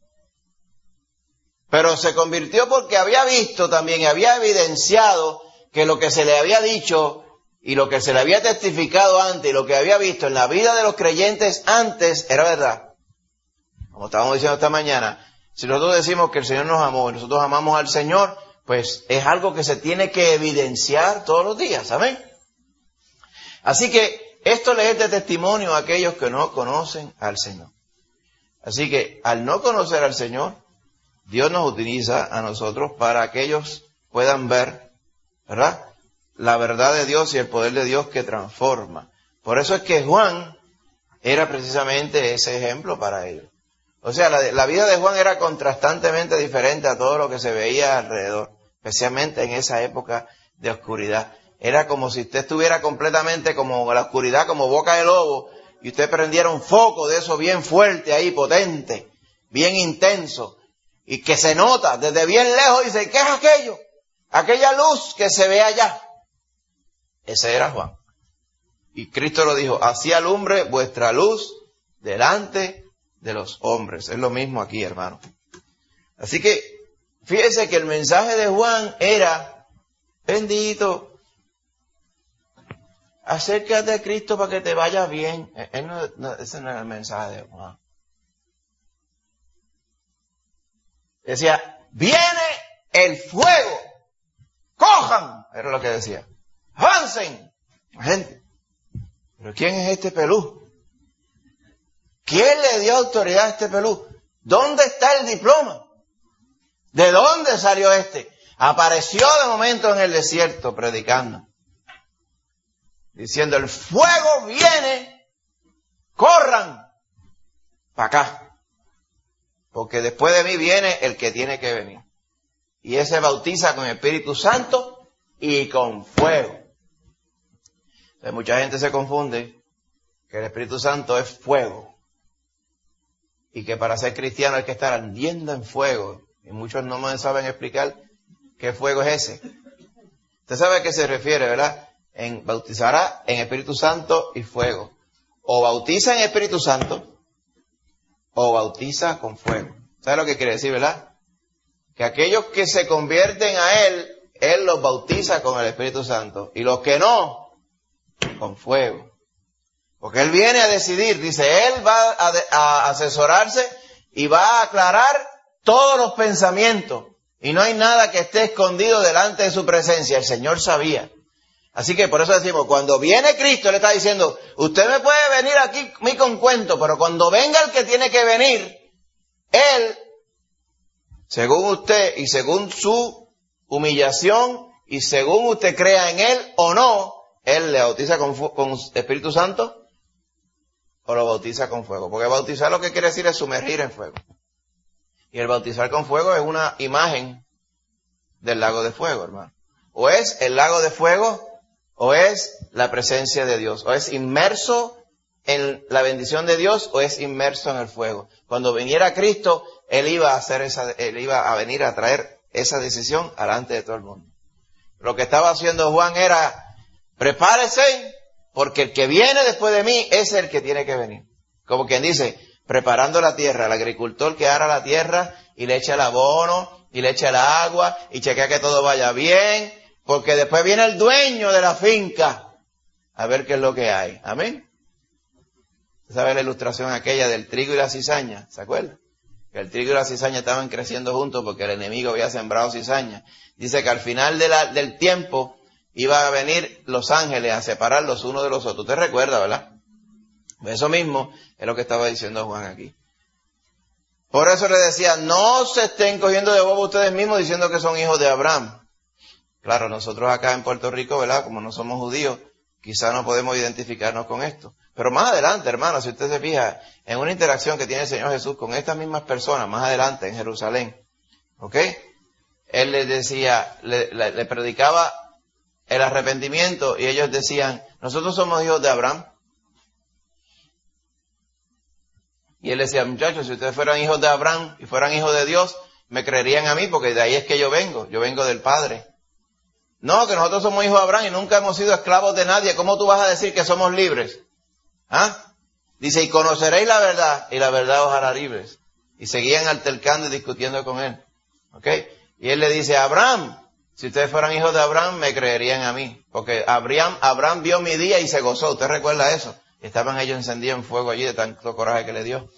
S1: Pero se convirtió porque había visto también y había evidenciado que lo que se le había dicho y lo que se le había testificado antes y lo que había visto en la vida de los creyentes antes era verdad. Como estábamos diciendo esta mañana, si nosotros decimos que el Señor nos amó y nosotros amamos al Señor, pues es algo que se tiene que evidenciar todos los días. ¿Amén? Así que esto les es de testimonio a aquellos que no conocen al Señor. Así que al no conocer al Señor, Dios nos utiliza a nosotros para que ellos puedan ver, ¿verdad?, la verdad de Dios y el poder de Dios que transforma. Por eso es que Juan era precisamente ese ejemplo para ellos. O sea, la vida de Juan era contrastantemente diferente a todo lo que se veía alrededor, especialmente en esa época de oscuridad. Era como si usted estuviera completamente como la oscuridad, como boca de lobo, y usted prendiera un foco de eso bien fuerte ahí, potente, bien intenso, y que se nota desde bien lejos, y dice, ¿qué es aquello? Aquella luz que se ve allá. Ese era Juan. Y Cristo lo dijo, así alumbre vuestra luz delante de los hombres. Es lo mismo aquí, hermano. Así que, fíjese que el mensaje de Juan era, bendito, acércate a Cristo para que te vaya bien. Ese no era el mensaje de Juan. Decía, viene el fuego, cojan, era lo que decía, avancen. Gente, ¿pero quién es este pelú? ¿Quién le dio autoridad a este pelú? ¿Dónde está el diploma? ¿De dónde salió este? Apareció de momento en el desierto predicando, diciendo, el fuego viene, corran para acá, porque después de mí viene el que tiene que venir. Y ese bautiza con el Espíritu Santo y con fuego. Entonces, mucha gente se confunde que el Espíritu Santo es fuego. Y que para ser cristiano hay que estar ardiendo en fuego. Y muchos no me saben explicar qué fuego es ese. Usted sabe a qué se refiere, ¿verdad? Bautizará en Espíritu Santo y fuego. O bautiza en Espíritu Santo, o bautiza con fuego. ¿Sabe lo que quiere decir, verdad? Que aquellos que se convierten a Él los bautiza con el Espíritu Santo. Y los que no, con fuego. Porque Él viene a decidir, dice, Él va a asesorarse y va a aclarar todos los pensamientos. Y no hay nada que esté escondido delante de su presencia. El Señor sabía. Así que por eso decimos, cuando viene Cristo, Él está diciendo, usted me puede venir aquí a mí con cuento, pero cuando venga el que tiene que venir, Él, según usted y según su humillación y según usted crea en Él o no, Él le bautiza con Espíritu Santo o lo bautiza con fuego. Porque bautizar lo que quiere decir es sumergir en fuego. Y el bautizar con fuego es una imagen del lago de fuego, hermano. O es el lago de fuego, o es la presencia de Dios. O es inmerso en la bendición de Dios, o es inmerso en el fuego. Cuando viniera Cristo, Él iba a venir a traer esa decisión delante de todo el mundo. Lo que estaba haciendo Juan era, prepárese, porque el que viene después de mí es el que tiene que venir. Como quien dice, preparando la tierra, el agricultor que ara la tierra y le echa el abono y le echa el agua y chequea que todo vaya bien, porque después viene el dueño de la finca a ver qué es lo que hay. Amén. ¿Sabe la ilustración aquella del trigo y la cizaña? ¿Se acuerda? Que el trigo y la cizaña estaban creciendo juntos porque el enemigo había sembrado cizaña. Dice que al final del tiempo iba a venir los ángeles a separar los unos de los otros. Usted recuerda, ¿verdad? Eso mismo es lo que estaba diciendo Juan aquí. Por eso le decía, no se estén cogiendo de bobo ustedes mismos diciendo que son hijos de Abraham. Claro, nosotros acá en Puerto Rico, ¿verdad? Como no somos judíos, quizá no podemos identificarnos con esto. Pero más adelante, hermano, si usted se fija en una interacción que tiene el Señor Jesús con estas mismas personas, más adelante en Jerusalén, ¿ok? Él les decía, le predicaba el arrepentimiento y ellos decían, nosotros somos hijos de Abraham. Y él decía, muchachos, si ustedes fueran hijos de Abraham y fueran hijos de Dios, me creerían a mí porque de ahí es que yo vengo del Padre. No, que nosotros somos hijos de Abraham y nunca hemos sido esclavos de nadie. ¿Cómo tú vas a decir que somos libres? ¿Ah? Dice, y conoceréis la verdad y la verdad os hará libres. Y seguían altercando y discutiendo con él. ¿Ok? Y él le dice, Abraham, si ustedes fueran hijos de Abraham, me creerían a mí. Porque Abraham vio mi día y se gozó. ¿Usted recuerda eso? Estaban ellos encendidos en fuego allí de tanto coraje que le dio.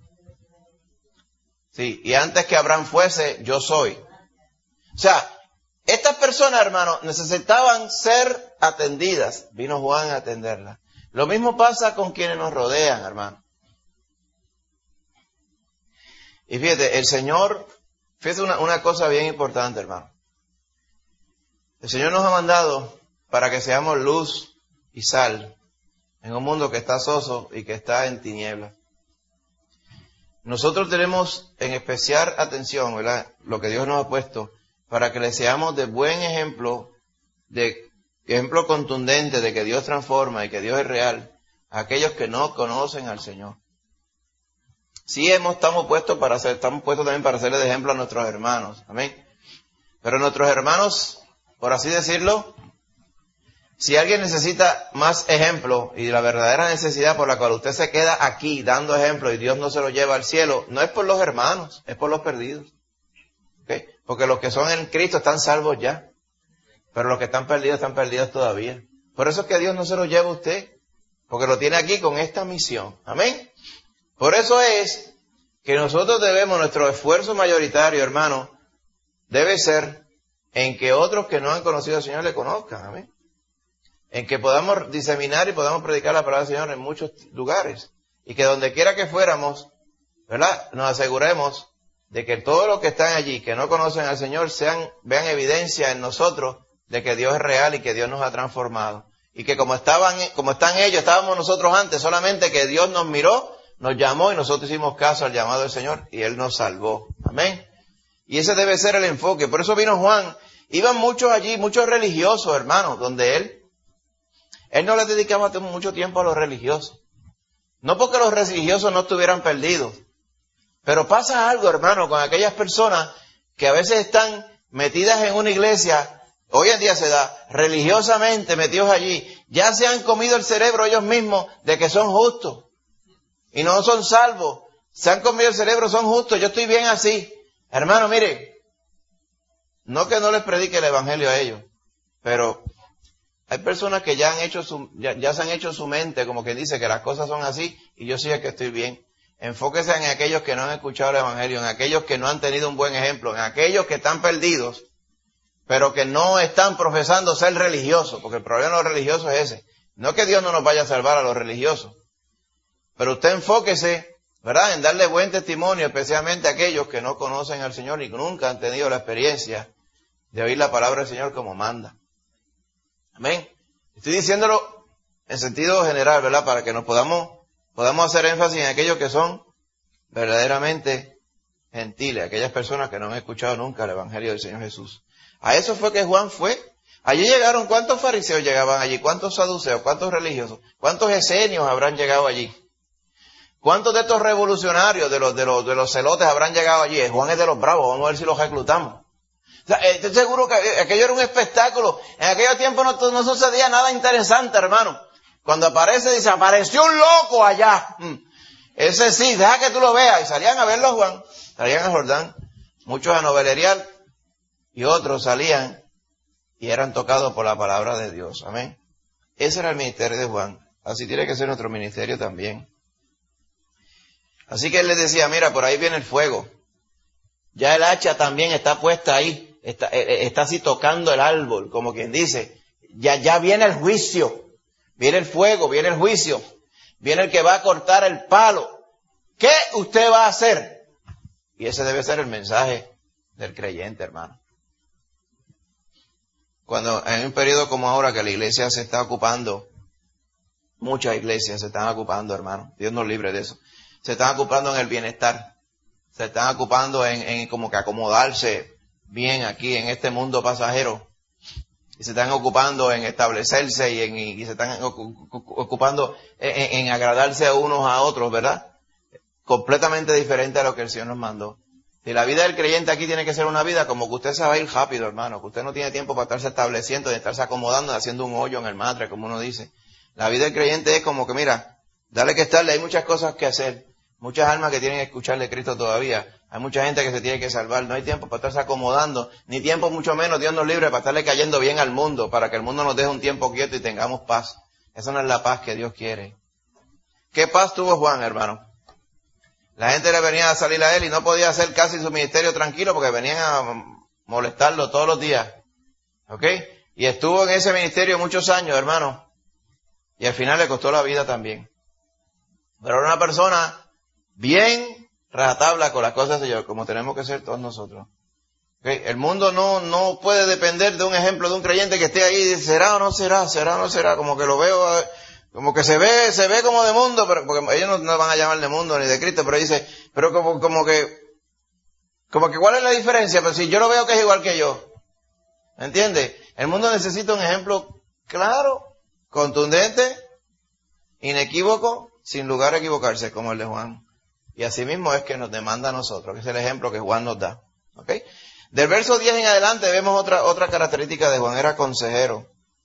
S1: Sí, y antes que Abraham fuese, yo soy. O sea, estas personas, hermanos, necesitaban ser atendidas. Vino Juan a atenderlas. Lo mismo pasa con quienes nos rodean, hermano. Y fíjate, el Señor, fíjate una cosa bien importante, hermano. El Señor nos ha mandado para que seamos luz y sal en un mundo que está soso y que está en tinieblas. Nosotros tenemos en especial atención, ¿verdad?, lo que Dios nos ha puesto para que le seamos de buen ejemplo, de ejemplo contundente de que Dios transforma y que Dios es real a aquellos que no conocen al Señor. Sí estamos puestos también para hacerle de ejemplo a nuestros hermanos, amén. Pero nuestros hermanos, por así decirlo, si alguien necesita más ejemplo y la verdadera necesidad por la cual usted se queda aquí dando ejemplo y Dios no se lo lleva al cielo, no es por los hermanos, es por los perdidos. ¿Okay? Porque los que son en Cristo están salvos ya, pero los que están perdidos todavía. Por eso es que Dios no se lo lleva a usted, porque lo tiene aquí con esta misión. Amén. Por eso es que nosotros nuestro esfuerzo mayoritario, hermano, debe ser en que otros que no han conocido al Señor le conozcan. Amén. En que podamos diseminar y podamos predicar la palabra del Señor en muchos lugares. Y que donde quiera que fuéramos, ¿verdad?, nos aseguremos de que todos los que están allí, que no conocen al Señor, vean evidencia en nosotros de que Dios es real y que Dios nos ha transformado. Y que como están ellos, estábamos nosotros antes, solamente que Dios nos miró, nos llamó y nosotros hicimos caso al llamado del Señor y Él nos salvó. Amén. Y ese debe ser el enfoque. Por eso vino Juan. Iban muchos allí, muchos religiosos, hermanos, donde Él no le dedicaba mucho tiempo a los religiosos. No porque los religiosos no estuvieran perdidos. Pero pasa algo, hermano, con aquellas personas que a veces están metidas en una iglesia, hoy en día se da, religiosamente metidos allí, ya se han comido el cerebro ellos mismos de que son justos. Y no son salvos. Se han comido el cerebro, son justos, yo estoy bien así. Hermano, mire, no que no les predique el evangelio a ellos, pero hay personas que ya se han hecho su mente, como quien dice que las cosas son así, y yo sí es que estoy bien. Enfóquese en aquellos que no han escuchado el evangelio, en aquellos que no han tenido un buen ejemplo, en aquellos que están perdidos, pero que no están profesando ser religiosos, porque el problema de los religiosos es ese. No que Dios no nos vaya a salvar a los religiosos, pero usted enfóquese, ¿verdad?, en darle buen testimonio, especialmente a aquellos que no conocen al Señor y nunca han tenido la experiencia de oír la palabra del Señor como manda. Amén. Estoy diciéndolo en sentido general, ¿verdad?, para que nos podamos hacer énfasis en aquellos que son verdaderamente gentiles, aquellas personas que no han escuchado nunca el evangelio del Señor Jesús. A eso fue que Juan fue. Allí llegaron, ¿cuántos fariseos llegaban allí? ¿Cuántos saduceos? ¿Cuántos religiosos? ¿Cuántos esenios habrán llegado allí? ¿Cuántos de estos revolucionarios, de los celotes habrán llegado allí? Juan es de los bravos, vamos a ver si los reclutamos. O sea, estoy seguro que aquello era un espectáculo. En aquellos tiempos no sucedía nada interesante, hermano. Cuando aparece, dice, apareció un loco allá. Ese sí, deja que tú lo veas. Y salían a verlo a Juan, salían a Jordán, muchos a noveleriar, y otros salían y eran tocados por la palabra de Dios. Amén. Ese era el ministerio de Juan. Así tiene que ser nuestro ministerio también. Así que él les decía, mira, por ahí viene el fuego. Ya el hacha también está puesta ahí. Está así tocando el árbol, como quien dice. Ya viene el juicio. Viene el fuego, viene el juicio. Viene el que va a cortar el palo. ¿Qué usted va a hacer? Y ese debe ser el mensaje del creyente, hermano. Cuando en un periodo como ahora que la iglesia se está ocupando Muchas iglesias se están ocupando, hermano. Dios nos libre de eso. Se están ocupando en el bienestar. Se están ocupando en como que acomodarse bien aquí en este mundo pasajero. Y se están ocupando en establecerse y se están ocupando en agradarse a unos a otros, ¿verdad? Completamente diferente a lo que el Señor nos mandó. Si la vida del creyente aquí tiene que ser una vida como que usted se va a ir rápido, hermano, que usted no tiene tiempo para estarse estableciendo, de estarse acomodando, haciendo un hoyo en el matre, como uno dice. La vida del creyente es como que, mira, dale que estarle, hay muchas cosas que hacer, muchas almas que tienen que escuchar de Cristo todavía, hay mucha gente que se tiene que salvar, no hay tiempo para estarse acomodando, ni tiempo mucho menos, Dios nos libre, para estarle cayendo bien al mundo, para que el mundo nos deje un tiempo quieto y tengamos paz. Esa no es la paz que Dios quiere. ¿Qué paz tuvo Juan, hermano? La gente le venía a salir a él y no podía hacer casi su ministerio tranquilo porque venían a molestarlo todos los días. ¿Ok? Y estuvo en ese ministerio muchos años, hermano. Y al final le costó la vida también. Pero era una persona bien rajatabla con las cosas de Dios, como tenemos que ser todos nosotros. ¿Okay? El mundo no puede depender de un ejemplo de un creyente que esté ahí y dice, ¿será o no será? ¿Será o no será? Como que lo veo, como que se ve como de mundo, pero porque ellos no van a llamar de mundo ni de Cristo, pero dice, pero como que ¿cuál es la diferencia? Pero si yo lo veo que es igual que yo. ¿Me entiendes? El mundo necesita un ejemplo claro, contundente, inequívoco, sin lugar a equivocarse, como el de Juan. Y así mismo es que nos demanda a nosotros, que es el ejemplo que Juan nos da. ¿Ok? Del verso 10 en adelante vemos otra característica de Juan, era consejero.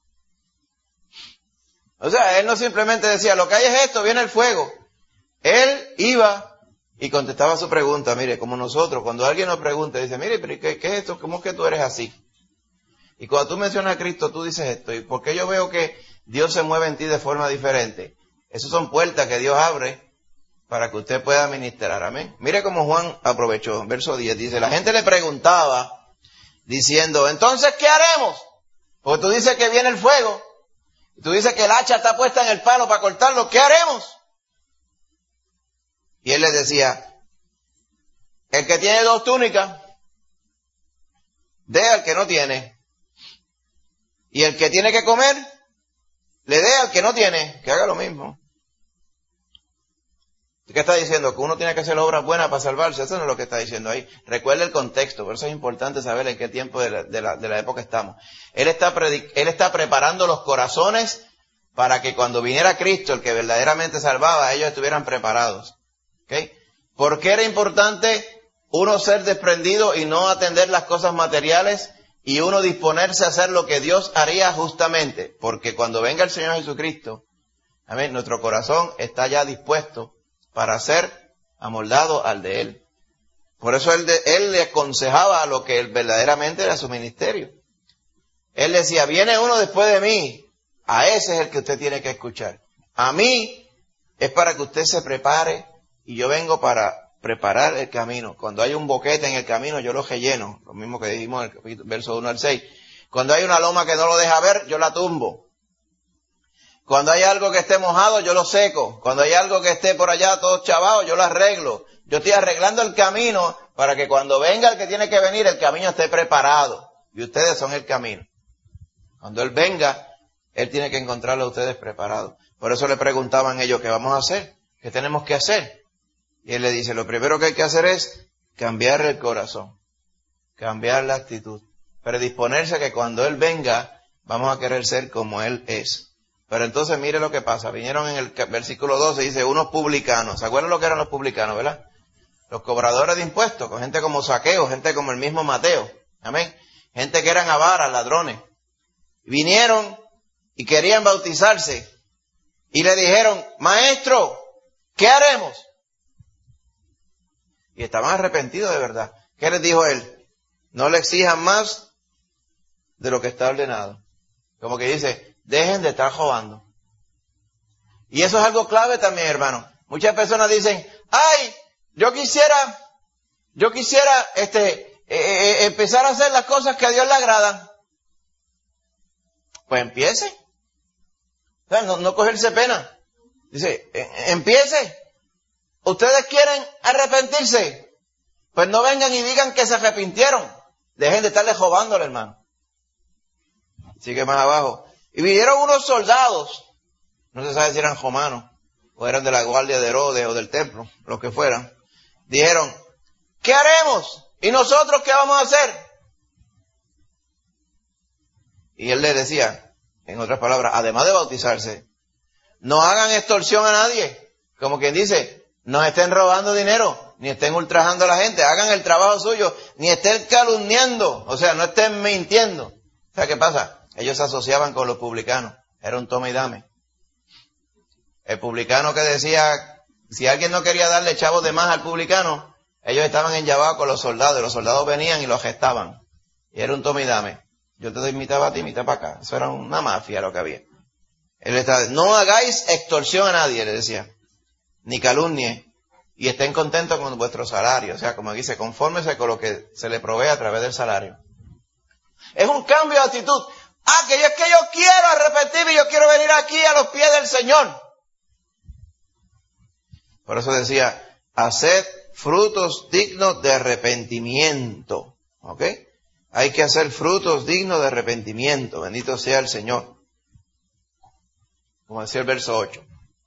S1: O sea, él no simplemente decía, lo que hay es esto, viene el fuego. Él iba y contestaba su pregunta, mire, como nosotros, cuando alguien nos pregunta, dice, mire, pero ¿qué es esto? ¿Cómo es que tú eres así? Y cuando tú mencionas a Cristo, tú dices esto, ¿y por qué yo veo que Dios se mueve en ti de forma diferente? Esas son puertas que Dios abre para que usted pueda ministrar, amén. Mire cómo Juan aprovechó, verso 10, dice, la gente le preguntaba, diciendo, entonces, ¿qué haremos? Porque tú dices que viene el fuego, tú dices que el hacha está puesta en el palo para cortarlo, ¿qué haremos? Y él les decía, el que tiene 2 túnicas, dé al que no tiene. Y el que tiene que comer, le dé al que no tiene, que haga lo mismo. ¿Qué está diciendo? Que uno tiene que hacer obras buenas para salvarse. Eso no es lo que está diciendo ahí. Recuerde el contexto, por eso es importante saber en qué tiempo de la época estamos. Él está preparando los corazones para que cuando viniera Cristo, el que verdaderamente salvaba, ellos estuvieran preparados. ¿Okay? ¿Por qué era importante uno ser desprendido y no atender las cosas materiales y uno disponerse a hacer lo que Dios haría justamente? Porque cuando venga el Señor Jesucristo, amén, nuestro corazón está ya dispuesto para ser amoldado al de Él. Por eso él le aconsejaba a lo que él verdaderamente era su ministerio. Él decía, viene uno después de mí, a ese es el que usted tiene que escuchar. A mí es para que usted se prepare y yo vengo para preparar el camino. Cuando hay un boquete en el camino, yo lo relleno. Lo mismo que dijimos en el verso 1 al 6. Cuando hay una loma que no lo deja ver, yo la tumbo. Cuando hay algo que esté mojado, yo lo seco. Cuando hay algo que esté por allá todo chavado, yo lo arreglo. Yo estoy arreglando el camino para que cuando venga el que tiene que venir, el camino esté preparado. Y ustedes son el camino. Cuando Él venga, Él tiene que encontrarlo a ustedes preparados. Por eso le preguntaban ellos, ¿qué vamos a hacer? ¿Qué tenemos que hacer? Y Él le dice, lo primero que hay que hacer es cambiar el corazón. Cambiar la actitud. Predisponerse a que cuando Él venga, vamos a querer ser como Él es. Pero entonces mire lo que pasa. Vinieron en el versículo 12, dice, unos publicanos. ¿Se acuerdan lo que eran los publicanos, verdad? Los cobradores de impuestos, con gente como Zaqueo, gente como el mismo Mateo. Amén. Gente que eran avaras, ladrones. Vinieron y querían bautizarse. Y le dijeron, maestro, ¿qué haremos? Y estaban arrepentidos de verdad. ¿Qué les dijo él? No le exijan más de lo que está ordenado. Como que dice, dejen de estar robando. Y eso es algo clave también, hermano. Muchas personas dicen, ay, yo quisiera empezar a hacer las cosas que a Dios le agradan. Pues empiece. O sea, no cogerse pena. Dice, empiece. ¿Ustedes quieren arrepentirse? Pues no vengan y digan que se arrepintieron. Dejen de estarle robándole, hermano. Sigue más abajo. Y vinieron unos soldados no se sabe si eran romanos, o eran de la guardia de Herodes, o del templo, los que fueran, dijeron, ¿qué haremos? ¿Y nosotros qué vamos a hacer? Y él les decía, en otras palabras, además de bautizarse, no hagan extorsión a nadie, como quien dice, no estén robando dinero, ni estén ultrajando a la gente, hagan el trabajo suyo, ni estén calumniando, o sea, no estén mintiendo. O sea, ¿qué pasa? Ellos se asociaban con los publicanos, era un toma y dame. El publicano que decía, si alguien no quería darle chavos de más al publicano, ellos estaban enllavados con los soldados, y los soldados venían y los gestaban. Y era un toma y dame. Yo te doy mitad para ti, mitad para acá. Eso era una mafia lo que había. Él estaba, no hagáis extorsión a nadie, le decía, ni calumnie, y estén contentos con vuestro salario. O sea, como dice, confórmese con lo que se le provee a través del salario. Es un cambio de actitud. Que yo quiero arrepentirme, yo quiero venir aquí a los pies del Señor. Por eso decía, haced frutos dignos de arrepentimiento. ¿Ok? Hay que hacer frutos dignos de arrepentimiento. Bendito sea el Señor. Como decía el verso 8.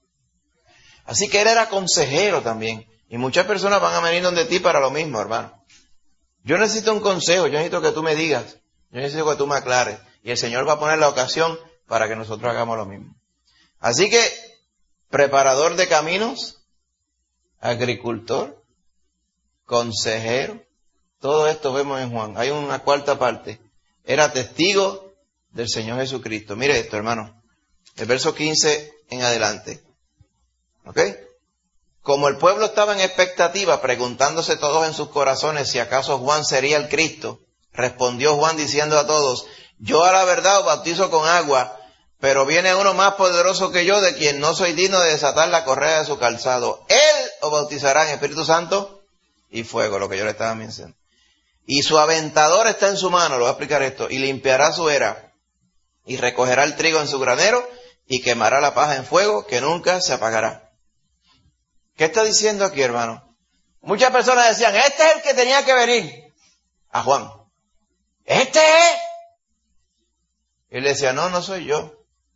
S1: Así que él era consejero también. Y muchas personas van a venir donde ti para lo mismo, hermano. Yo necesito un consejo, yo necesito que tú me digas. Yo necesito que tú me aclares. Y el Señor va a poner la ocasión para que nosotros hagamos lo mismo. Así que, preparador de caminos, agricultor, consejero, todo esto vemos en Juan. Hay una cuarta parte. Era testigo del Señor Jesucristo. Mire esto, hermano. El verso 15 en adelante. ¿Ok? Como el pueblo estaba en expectativa, preguntándose todos en sus corazones si acaso Juan sería el Cristo, respondió Juan diciendo a todos, yo a la verdad os bautizo con agua, pero viene uno más poderoso que yo, de quien no soy digno de desatar la correa de su calzado. Él os bautizará en Espíritu Santo y fuego, lo que yo le estaba mencionando. Y su aventador está en su mano, lo voy a explicar esto, y limpiará su era, y recogerá el trigo en su granero, y quemará la paja en fuego, que nunca se apagará. ¿Qué está diciendo aquí, hermano? Muchas personas decían, este es el que tenía que venir a Juan. ¿Este es? Y él decía, no soy yo.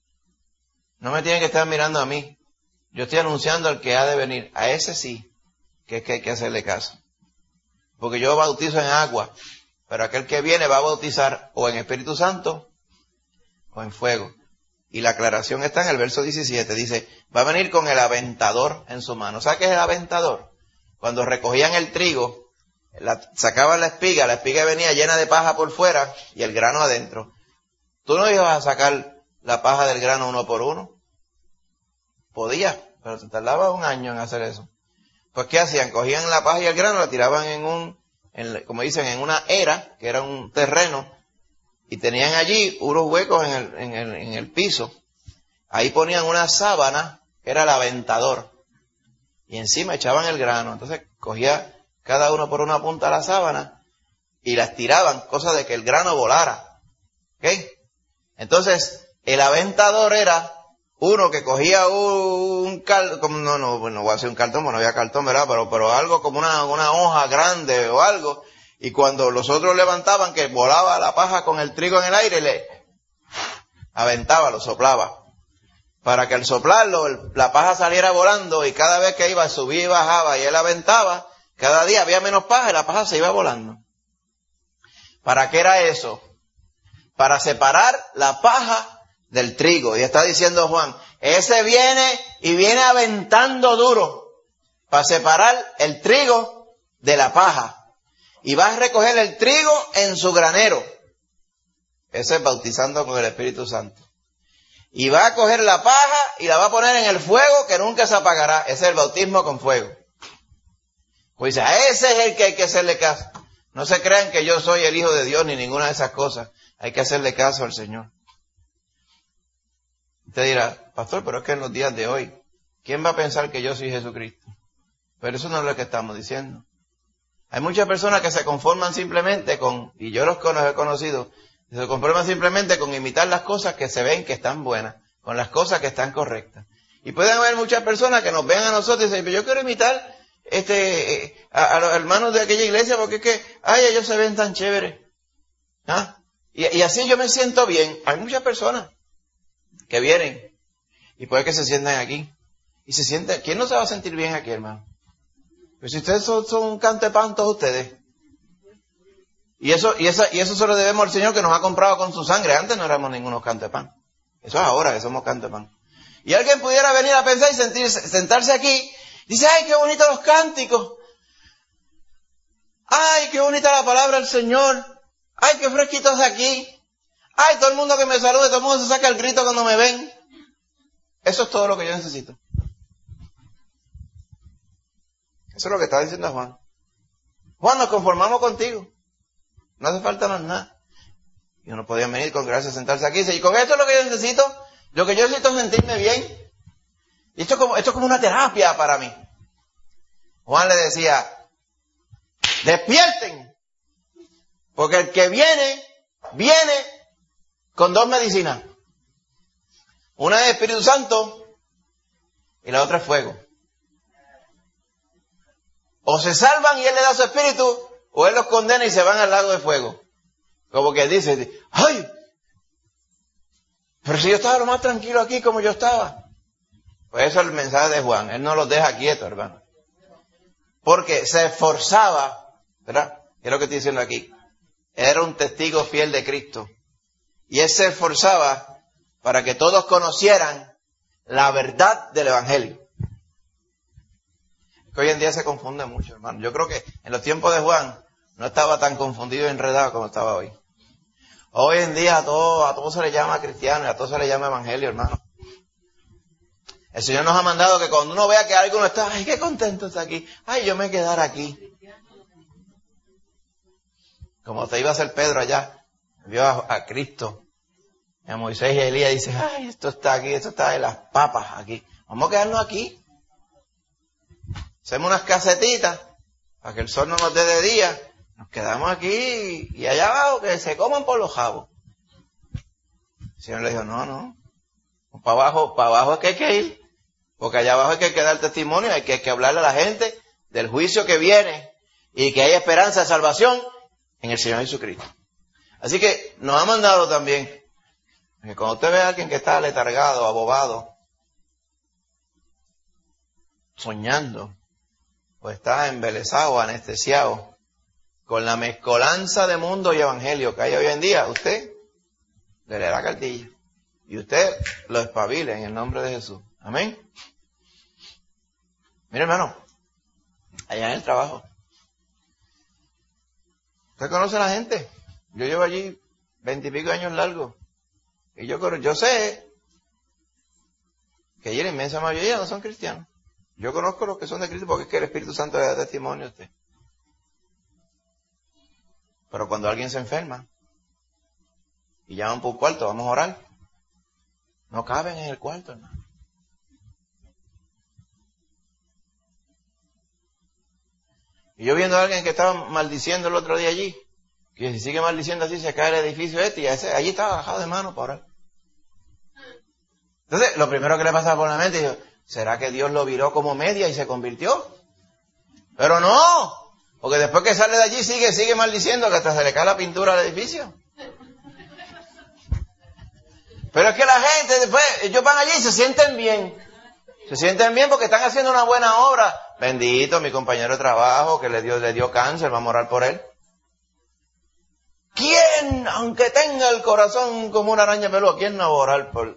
S1: No me tienen que estar mirando a mí. Yo estoy anunciando al que ha de venir. A ese sí, que es que hay que hacerle caso. Porque yo bautizo en agua, pero aquel que viene va a bautizar o en Espíritu Santo o en fuego. Y la aclaración está en el verso 17. Dice, va a venir con el aventador en su mano. ¿Sabes qué es el aventador? Cuando recogían el trigo, sacaban la espiga venía llena de paja por fuera y el grano adentro. ¿Tú no ibas a sacar la paja del grano uno por uno? Podías, pero te tardaba un año en hacer eso. Pues ¿qué hacían? Cogían la paja y el grano, la tiraban como dicen, en una era, que era un terreno, y tenían allí unos huecos en el piso. Ahí ponían una sábana, que era el aventador, y encima echaban el grano. Entonces cogía cada uno por una punta de la sábana y las tiraban, cosa de que el grano volara. ¿Ok? Entonces, el aventador era uno que cogía un cartón, no voy a decir un cartón, bueno, no había cartón, ¿verdad? Pero algo como una hoja grande o algo, y cuando los otros levantaban, que volaba la paja con el trigo en el aire, le aventaba, lo soplaba. Para que al soplarlo, la paja saliera volando, y cada vez que iba, subía y bajaba, y él aventaba, cada día había menos paja y la paja se iba volando. ¿Para qué era eso? Para separar la paja del trigo. Y está diciendo Juan, ese viene aventando duro para separar el trigo de la paja. Y va a recoger el trigo en su granero. Ese es bautizando con el Espíritu Santo. Y va a coger la paja y la va a poner en el fuego que nunca se apagará. Ese es el bautismo con fuego. Pues dice, a ese es el que hay que hacerle caso. No se crean que yo soy el Hijo de Dios ni ninguna de esas cosas. Hay que hacerle caso al Señor. Usted dirá, pastor, pero es que en los días de hoy, ¿quién va a pensar que yo soy Jesucristo? Pero eso no es lo que estamos diciendo. Hay muchas personas que se conforman simplemente y yo los he conocido, se conforman simplemente con imitar las cosas que se ven que están buenas, con las cosas que están correctas. Y pueden haber muchas personas que nos vean a nosotros y dicen, yo quiero imitar a los hermanos de aquella iglesia porque es que, ellos se ven tan chéveres. Y así yo me siento bien. Hay muchas personas que vienen Y puede que se sienten aquí. Y se sienten, ¿quién no se va a sentir bien aquí, hermano? Pues si ustedes son un canto de pan todos ustedes. Y eso se lo debemos al Señor que nos ha comprado con su sangre. Antes no éramos ningunos canto de pan. Eso es ahora que somos canto de pan. Y alguien pudiera venir a pensar y sentarse aquí. Dice, ay, qué bonitos los cánticos. Ay, qué bonita la palabra del Señor. Ay, qué fresquitos de aquí. Ay, todo el mundo que me salude, todo el mundo se saca el grito cuando me ven. Eso es todo lo que yo necesito. Eso es lo que está diciendo Juan. Juan, nos conformamos contigo. No hace falta más nada. Y no podían venir con gracia a sentarse aquí. Y con esto es lo que yo necesito. Lo que yo necesito es sentirme bien. Y esto es como una terapia para mí. Juan le decía, despierten. Porque el que viene con dos medicinas. Una es Espíritu Santo y la otra es fuego. O se salvan y Él le da su espíritu, o Él los condena y se van al lago de fuego. Como que dice, ¡ay! Pero si yo estaba lo más tranquilo aquí como yo estaba. Pues eso es el mensaje de Juan. Él no los deja quietos, hermano. Porque se esforzaba, ¿verdad? ¿Qué es lo que estoy diciendo aquí? Era un testigo fiel de Cristo. Y Él se esforzaba para que todos conocieran la verdad del Evangelio. Que hoy en día se confunde mucho, hermano. Yo creo que en los tiempos de Juan no estaba tan confundido y enredado como estaba hoy. Hoy en día a todo se le llama cristiano y a todo se le llama evangelio, hermano. El Señor nos ha mandado que cuando uno vea que alguno está, ay, qué contento está aquí. Ay, yo me quedara aquí. Como te iba a hacer Pedro allá, vio a Cristo, a Moisés y a Elías, y dice, ay, esto está aquí, esto está de las papas aquí. Vamos a quedarnos aquí. Hacemos unas casetitas para que el sol no nos dé de día. Nos quedamos aquí y allá abajo que se coman por los jabos. El Señor le dijo, no. Para abajo es que hay que ir. Porque allá abajo hay que dar testimonio, hay que hablarle a la gente del juicio que viene y que hay esperanza de salvación en el Señor Jesucristo. Así que nos ha mandado también que cuando usted ve a alguien que está letargado, abobado, soñando, o está embelesado, anestesiado, con la mezcolanza de mundo y evangelio que hay hoy en día, usted le da cartilla. Y usted lo espabile en el nombre de Jesús. Amén. Mire, hermano, allá en el trabajo, ¿usted conoce a la gente? Yo llevo allí 20 y pico años largos. Y yo sé que allí la inmensa mayoría no son cristianos. Yo conozco los que son de Cristo porque es que el Espíritu Santo le da testimonio a usted. Pero cuando alguien se enferma y llaman por un cuarto, vamos a orar, no caben en el cuarto, hermano. Y yo viendo a alguien que estaba maldiciendo el otro día allí, que si sigue maldiciendo así se cae el edificio y allí estaba bajado de mano para orar. Entonces, lo primero que le pasaba por la mente, dijo, ¿será que Dios lo viró como media y se convirtió? Pero no, porque después que sale de allí sigue maldiciendo que hasta se le cae la pintura al edificio. Pero es que la gente después, ellos van allí y se sienten bien. Se sienten bien porque están haciendo una buena obra. Bendito mi compañero de trabajo que le dio cáncer, vamos a orar por él. ¿Quién, aunque tenga el corazón como una araña peluda, quién no va a orar por él?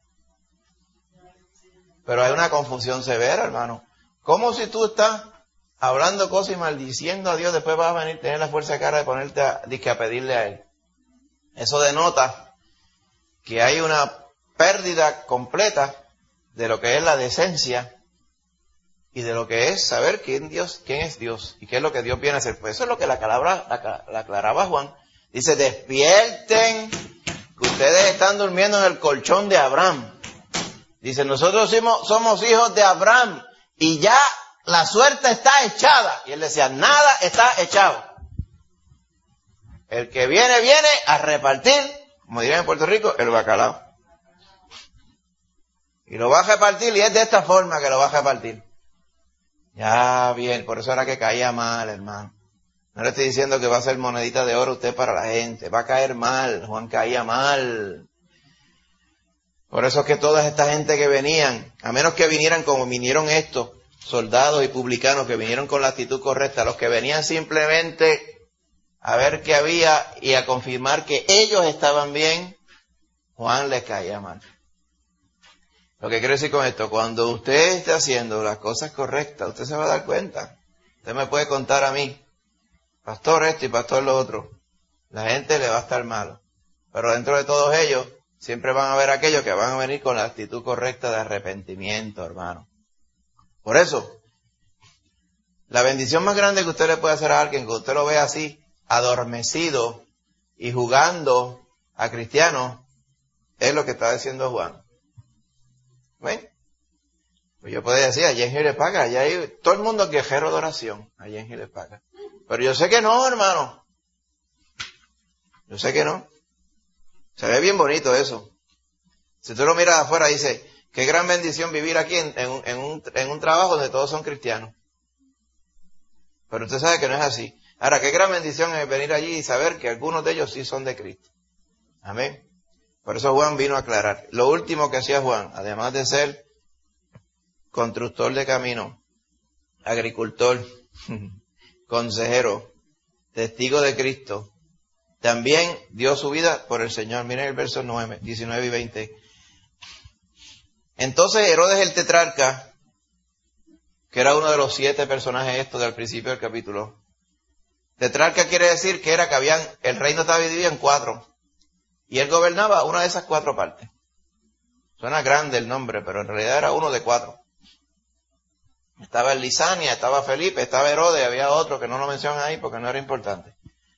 S1: Pero hay una confusión severa, hermano. ¿Cómo si tú estás hablando cosas y maldiciendo a Dios, después vas a venir a tener la fuerza de cara de ponerte a pedirle a Él? Eso denota que hay una pérdida completa de lo que es la decencia y de lo que es saber quién es Dios y qué es lo que Dios viene a hacer. Pues eso es lo que la aclaraba Juan. Dice, despierten, que ustedes están durmiendo en el colchón de Abraham. Dice, nosotros somos hijos de Abraham y ya la suerte está echada. Y él decía, nada está echado. El que viene a repartir, como dirían en Puerto Rico, el bacalao. Y lo va a repartir y es de esta forma que lo va a repartir. Ya bien, por eso era que caía mal, hermano. No le estoy diciendo que va a ser monedita de oro usted para la gente. Va a caer mal, Juan caía mal. Por eso es que toda esta gente que venían, a menos que vinieran como vinieron estos soldados y publicanos que vinieron con la actitud correcta, los que venían simplemente a ver qué había y a confirmar que ellos estaban bien, Juan les caía mal. Lo que quiero decir con esto, cuando usted esté haciendo las cosas correctas, usted se va a dar cuenta. Usted me puede contar a mí, pastor esto y pastor lo otro. La gente le va a estar malo. Pero dentro de todos ellos, siempre van a haber aquellos que van a venir con la actitud correcta de arrepentimiento, hermano. Por eso, la bendición más grande que usted le puede hacer a alguien, que usted lo vea así, adormecido y jugando a cristianos, es lo que está diciendo Juan. ¿Ven? Pues yo podría decir, allá en Gilepaga, allá hay todo el mundo quejero de oración, allá en Gilepaga. Pero yo sé que no, hermano. Yo sé que no. Se ve bien bonito eso. Si tú lo miras de afuera, dice, qué gran bendición vivir aquí en un trabajo donde todos son cristianos. Pero usted sabe que no es así. Ahora, qué gran bendición es venir allí y saber que algunos de ellos sí son de Cristo. Amén. Por eso Juan vino a aclarar. Lo último que hacía Juan, además de ser constructor de camino, agricultor, consejero, testigo de Cristo, también dio su vida por el Señor. Miren el verso 19 y 20. Entonces Herodes el tetrarca, que era uno de los 7 personajes estos del principio del capítulo. Tetrarca quiere decir que el reino estaba dividido en 4. Y él gobernaba una de esas 4 partes. Suena grande el nombre, pero en realidad era uno de 4. Estaba en Lisania, estaba Felipe, estaba Herodes, había otro que no lo mencionan ahí porque no era importante.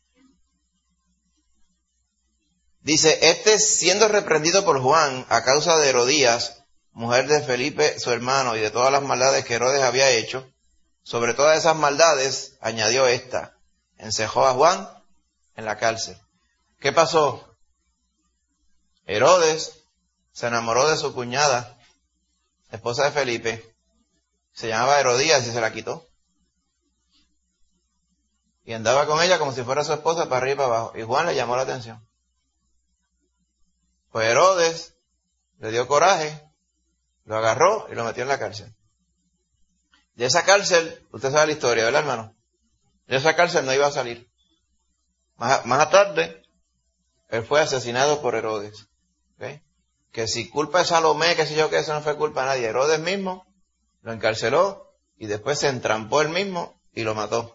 S1: Dice, siendo reprendido por Juan a causa de Herodías, mujer de Felipe, su hermano, y de todas las maldades que Herodes había hecho, sobre todas esas maldades, añadió esta, encejó a Juan en la cárcel. ¿Qué pasó? Herodes se enamoró de su cuñada, esposa de Felipe, se llamaba Herodías y se la quitó. Y andaba con ella como si fuera su esposa para arriba y para abajo. Y Juan le llamó la atención. Pues Herodes le dio coraje, lo agarró y lo metió en la cárcel. De esa cárcel, usted sabe la historia, ¿verdad, hermano? De esa cárcel no iba a salir. Más tarde, él fue asesinado por Herodes. ¿Okay? Que si culpa de Salomé, que sé yo que eso no fue culpa de nadie. Herodes mismo lo encarceló y después se entrampó él mismo y lo mató.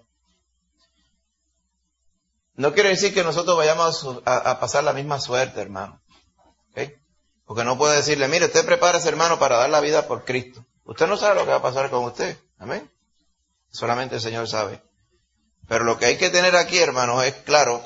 S1: No quiere decir que nosotros vayamos a pasar la misma suerte, hermano. ¿Okay? Porque no puede decirle, mire, usted prepárese, hermano, para dar la vida por Cristo. Usted no sabe lo que va a pasar con usted. Amén. Solamente el Señor sabe. Pero lo que hay que tener aquí, hermanos, es claro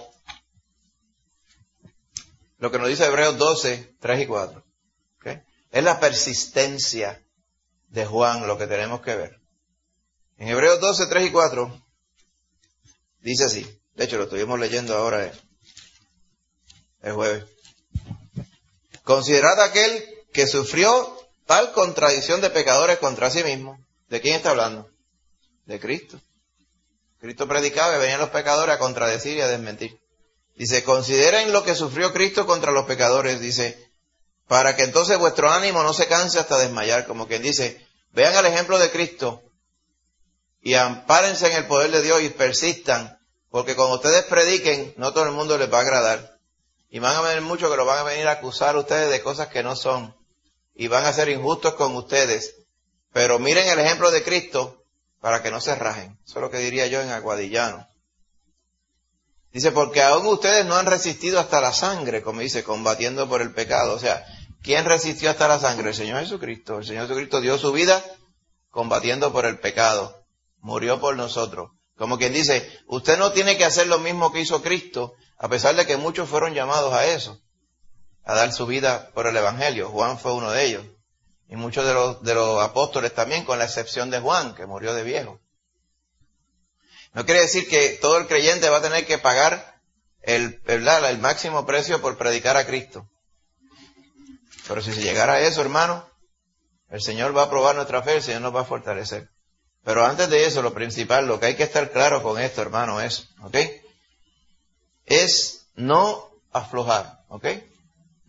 S1: lo que nos dice Hebreos 12, 3 y 4. ¿Okay? Es la persistencia de Juan lo que tenemos que ver. En Hebreos 12, 3 y 4 dice así. De hecho, lo estuvimos leyendo ahora el jueves. Considerad aquel que sufrió tal contradicción de pecadores contra sí mismo. ¿De quién está hablando? De Cristo. Cristo predicaba y venían los pecadores a contradecir y a desmentir. Dice, consideren lo que sufrió Cristo contra los pecadores, dice, para que entonces vuestro ánimo no se canse hasta desmayar. Como quien dice, vean el ejemplo de Cristo y ampárense en el poder de Dios y persistan, porque cuando ustedes prediquen, no todo el mundo les va a agradar. Y van a venir muchos que lo van a venir a acusar a ustedes de cosas que no son. Y van a ser injustos con ustedes. Pero miren el ejemplo de Cristo para que no se rajen. Eso es lo que diría yo en aguadillano. Dice, porque aún ustedes no han resistido hasta la sangre, como dice, combatiendo por el pecado. O sea, ¿quién resistió hasta la sangre? El Señor Jesucristo. El Señor Jesucristo dio su vida combatiendo por el pecado. Murió por nosotros. Como quien dice, usted no tiene que hacer lo mismo que hizo Cristo, a pesar de que muchos fueron llamados a eso, a dar su vida por el Evangelio. Juan fue uno de ellos. Y muchos de los apóstoles también, con la excepción de Juan, que murió de viejo. No quiere decir que todo el creyente va a tener que pagar el máximo precio por predicar a Cristo. Pero si se llegara a eso, hermano, el Señor va a probar nuestra fe, el Señor nos va a fortalecer. Pero antes de eso, lo principal, lo que hay que estar claro con esto, hermano, es, ¿ok? Es no aflojar, ¿ok?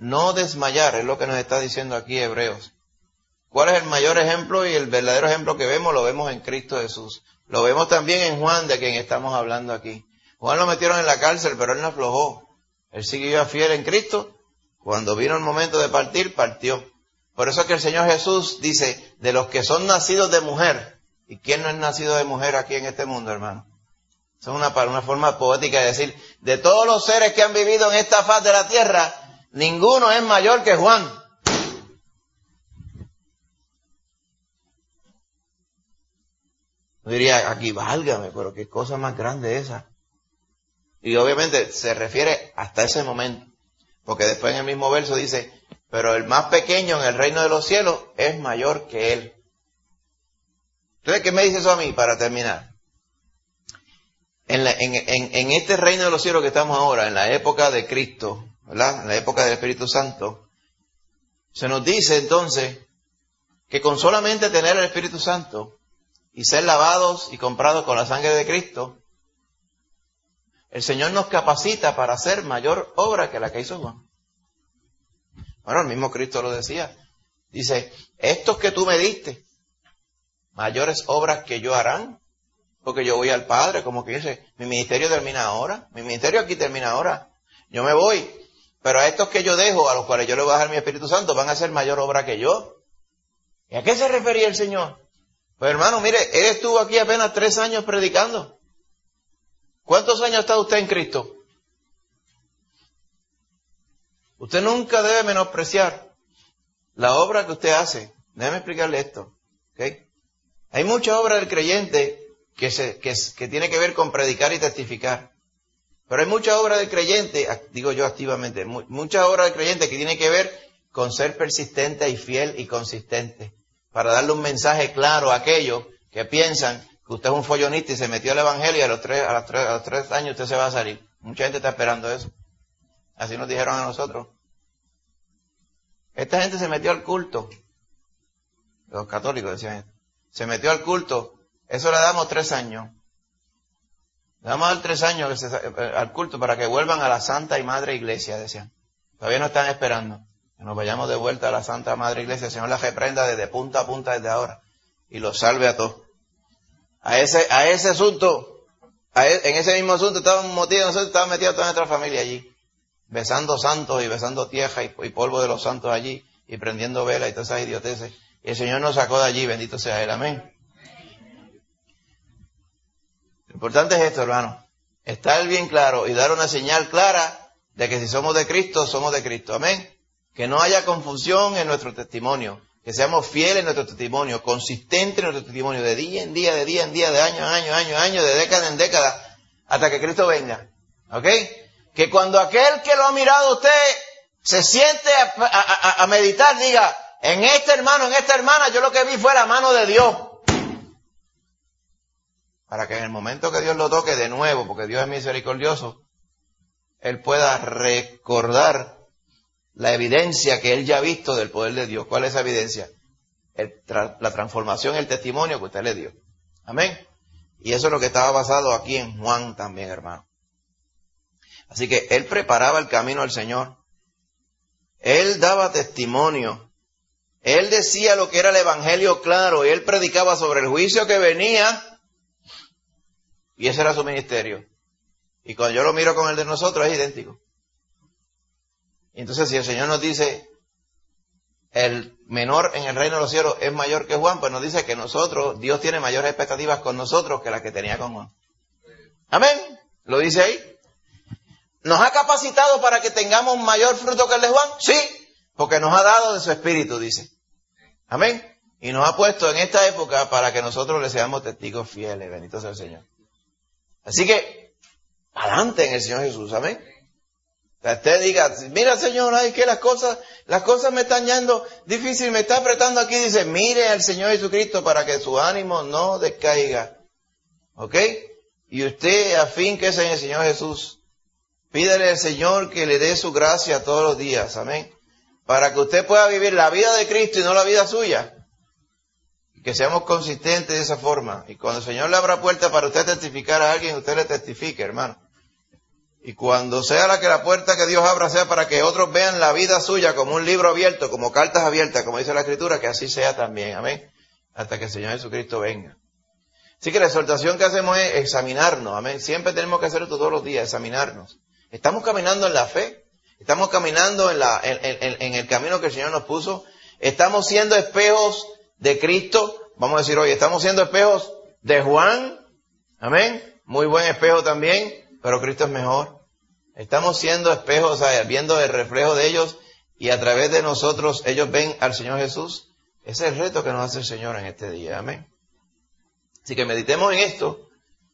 S1: no desmayar, es lo que nos está diciendo aquí Hebreos. ¿Cuál es el mayor ejemplo y el verdadero ejemplo que vemos? Lo vemos en Cristo Jesús. Lo vemos también en Juan, de quien estamos hablando aquí. Juan lo metieron en la cárcel, pero él no aflojó. Él siguió fiel en Cristo. Cuando vino el momento de partir, partió. Por eso es que el Señor Jesús dice, de los que son nacidos de mujer. ¿Y quién no es nacido de mujer aquí en este mundo, hermano? Eso es una forma poética de decir, de todos los seres que han vivido en esta faz de la tierra, ninguno es mayor que Juan. Yo diría, aquí, válgame, pero qué cosa más grande esa. Y obviamente se refiere hasta ese momento. Porque después en el mismo verso dice, pero el más pequeño en el reino de los cielos es mayor que él. Entonces, ¿qué me dice eso a mí para terminar? En este reino de los cielos que estamos ahora, en la época de Cristo, ¿verdad? En la época del Espíritu Santo, se nos dice entonces que con solamente tener el Espíritu Santo y ser lavados y comprados con la sangre de Cristo, el Señor nos capacita para hacer mayor obra que la que hizo Juan. Bueno, el mismo Cristo lo decía. Dice, estos que tú me diste, mayores obras que yo harán, porque yo voy al Padre, como que dice, mi ministerio termina ahora, mi ministerio aquí termina ahora, yo me voy, pero a estos que yo dejo, a los cuales yo le voy a dejar mi Espíritu Santo, van a hacer mayor obra que yo. ¿Y a qué se refería el Señor? Pues hermano, mire, él estuvo aquí apenas 3 años predicando. ¿Cuántos años está usted en Cristo? Usted nunca debe menospreciar la obra que usted hace. Déjeme explicarle esto, ¿ok? Hay mucha obra del creyente que tiene que ver con predicar y testificar. Pero hay mucha obra del creyente, digo yo activamente, mucha obra del creyente que tiene que ver con ser persistente y fiel y consistente. Para darle un mensaje claro a aquellos que piensan que usted es un follonista y se metió al evangelio y a los tres años usted se va a salir. Mucha gente está esperando eso. Así nos dijeron a nosotros. Esta gente se metió al culto. Los católicos decían esto. Se metió al culto. Eso le damos 3 años. Le vamos a dar 3 años al culto para que vuelvan a la Santa y Madre Iglesia, decían. Todavía no están esperando. Que nos vayamos de vuelta a la Santa Madre Iglesia. El Señor la reprenda desde punta a punta desde ahora. Y los salve a todos. A ese asunto, en ese mismo asunto estaban metidos toda nuestra familia allí. Besando santos y besando tierra y polvo de los santos allí. Y prendiendo velas y todas esas idioteces. Y el Señor nos sacó de allí, bendito sea Él, amén. Lo importante es esto, hermano. Estar bien claro y dar una señal clara de que si somos de Cristo, somos de Cristo, amén. Que no haya confusión en nuestro testimonio. Que seamos fieles en nuestro testimonio, consistentes en nuestro testimonio, de día en día, de año en año, de década en década, hasta que Cristo venga. ¿Ok? Que cuando aquel que lo ha mirado a usted se siente a meditar, diga, en este hermano, en esta hermana, yo lo que vi fue la mano de Dios. Para que en el momento que Dios lo toque de nuevo, porque Dios es misericordioso, Él pueda recordar la evidencia que Él ya ha visto del poder de Dios. ¿Cuál es esa evidencia? La transformación, el testimonio que usted le dio. Amén. Y eso es lo que estaba basado aquí en Juan también, hermano. Así que Él preparaba el camino al Señor. Él daba testimonio. Él decía lo que era el evangelio claro. Y Él predicaba sobre el juicio que venía. Y ese era su ministerio. Y cuando yo lo miro con el de nosotros es idéntico. Entonces si el Señor nos dice, el menor en el reino de los cielos es mayor que Juan, pues nos dice que nosotros, Dios tiene mayores expectativas con nosotros que las que tenía con Juan. Amén. Lo dice ahí. ¿Nos ha capacitado para que tengamos mayor fruto que el de Juan? Sí, porque nos ha dado de su espíritu, dice. Amén. Y nos ha puesto en esta época para que nosotros le seamos testigos fieles. Bendito sea el Señor. Así que, adelante en el Señor Jesús. Amén. Que usted diga, mira Señor, ay, que las cosas me están yendo difícil, me está apretando aquí. Dice, mire al Señor Jesucristo para que su ánimo no descaiga. ¿Ok? Y usted, a fin que es en el Señor Jesús, pídele al Señor que le dé su gracia todos los días. Amén. Para que usted pueda vivir la vida de Cristo y no la vida suya. Y que seamos consistentes de esa forma. Y cuando el Señor le abra puerta para usted testificar a alguien, usted le testifique, hermano. Y cuando sea la puerta que Dios abra sea para que otros vean la vida suya como un libro abierto, como cartas abiertas, como dice la Escritura, que así sea también. Amén. Hasta que el Señor Jesucristo venga. Así que la exhortación que hacemos es examinarnos. Amén. Siempre tenemos que hacer esto todos los días, examinarnos. ¿Estamos caminando en la fe? ¿Estamos caminando en el camino que el Señor nos puso? ¿Estamos siendo espejos de Cristo? Vamos a decir hoy, ¿estamos siendo espejos de Juan? Amén. Muy buen espejo también, pero Cristo es mejor. Estamos siendo espejos, viendo el reflejo de ellos y a través de nosotros ellos ven al Señor Jesús. Ese es el reto que nos hace el Señor en este día. Amén. Así que meditemos en esto.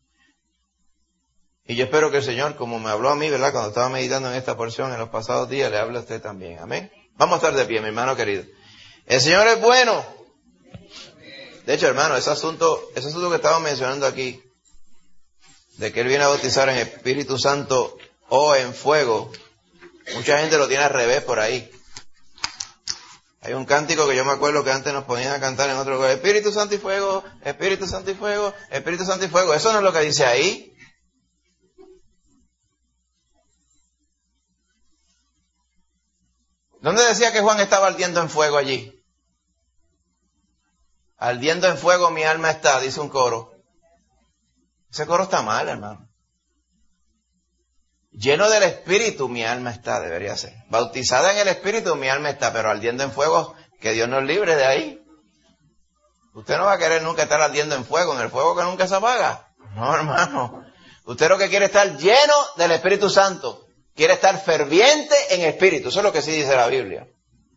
S1: Y yo espero que el Señor, como me habló a mí, ¿verdad? Cuando estaba meditando en esta porción en los pasados días, le hable a usted también. Amén. Vamos a estar de pie, mi hermano querido. El Señor es bueno. De hecho, hermano, ese asunto que estamos mencionando aquí, de que Él viene a bautizar en Espíritu Santo o en fuego, mucha gente lo tiene al revés por ahí. Hay un cántico que yo me acuerdo que antes nos ponían a cantar en otro lugar, Espíritu Santo y fuego, Espíritu Santo y fuego, Espíritu Santo y fuego. Eso no es lo que dice ahí. ¿Dónde decía que Juan estaba ardiendo en fuego allí? Ardiendo en fuego mi alma está, dice un coro. Ese coro está mal, hermano. Lleno del Espíritu mi alma está, debería ser. Bautizada en el Espíritu mi alma está, pero ardiendo en fuego, que Dios nos libre de ahí. Usted no va a querer nunca estar ardiendo en el fuego que nunca se apaga. No, hermano. Usted lo que quiere es estar lleno del Espíritu Santo. Quiere estar ferviente en espíritu. Eso es lo que sí dice la Biblia.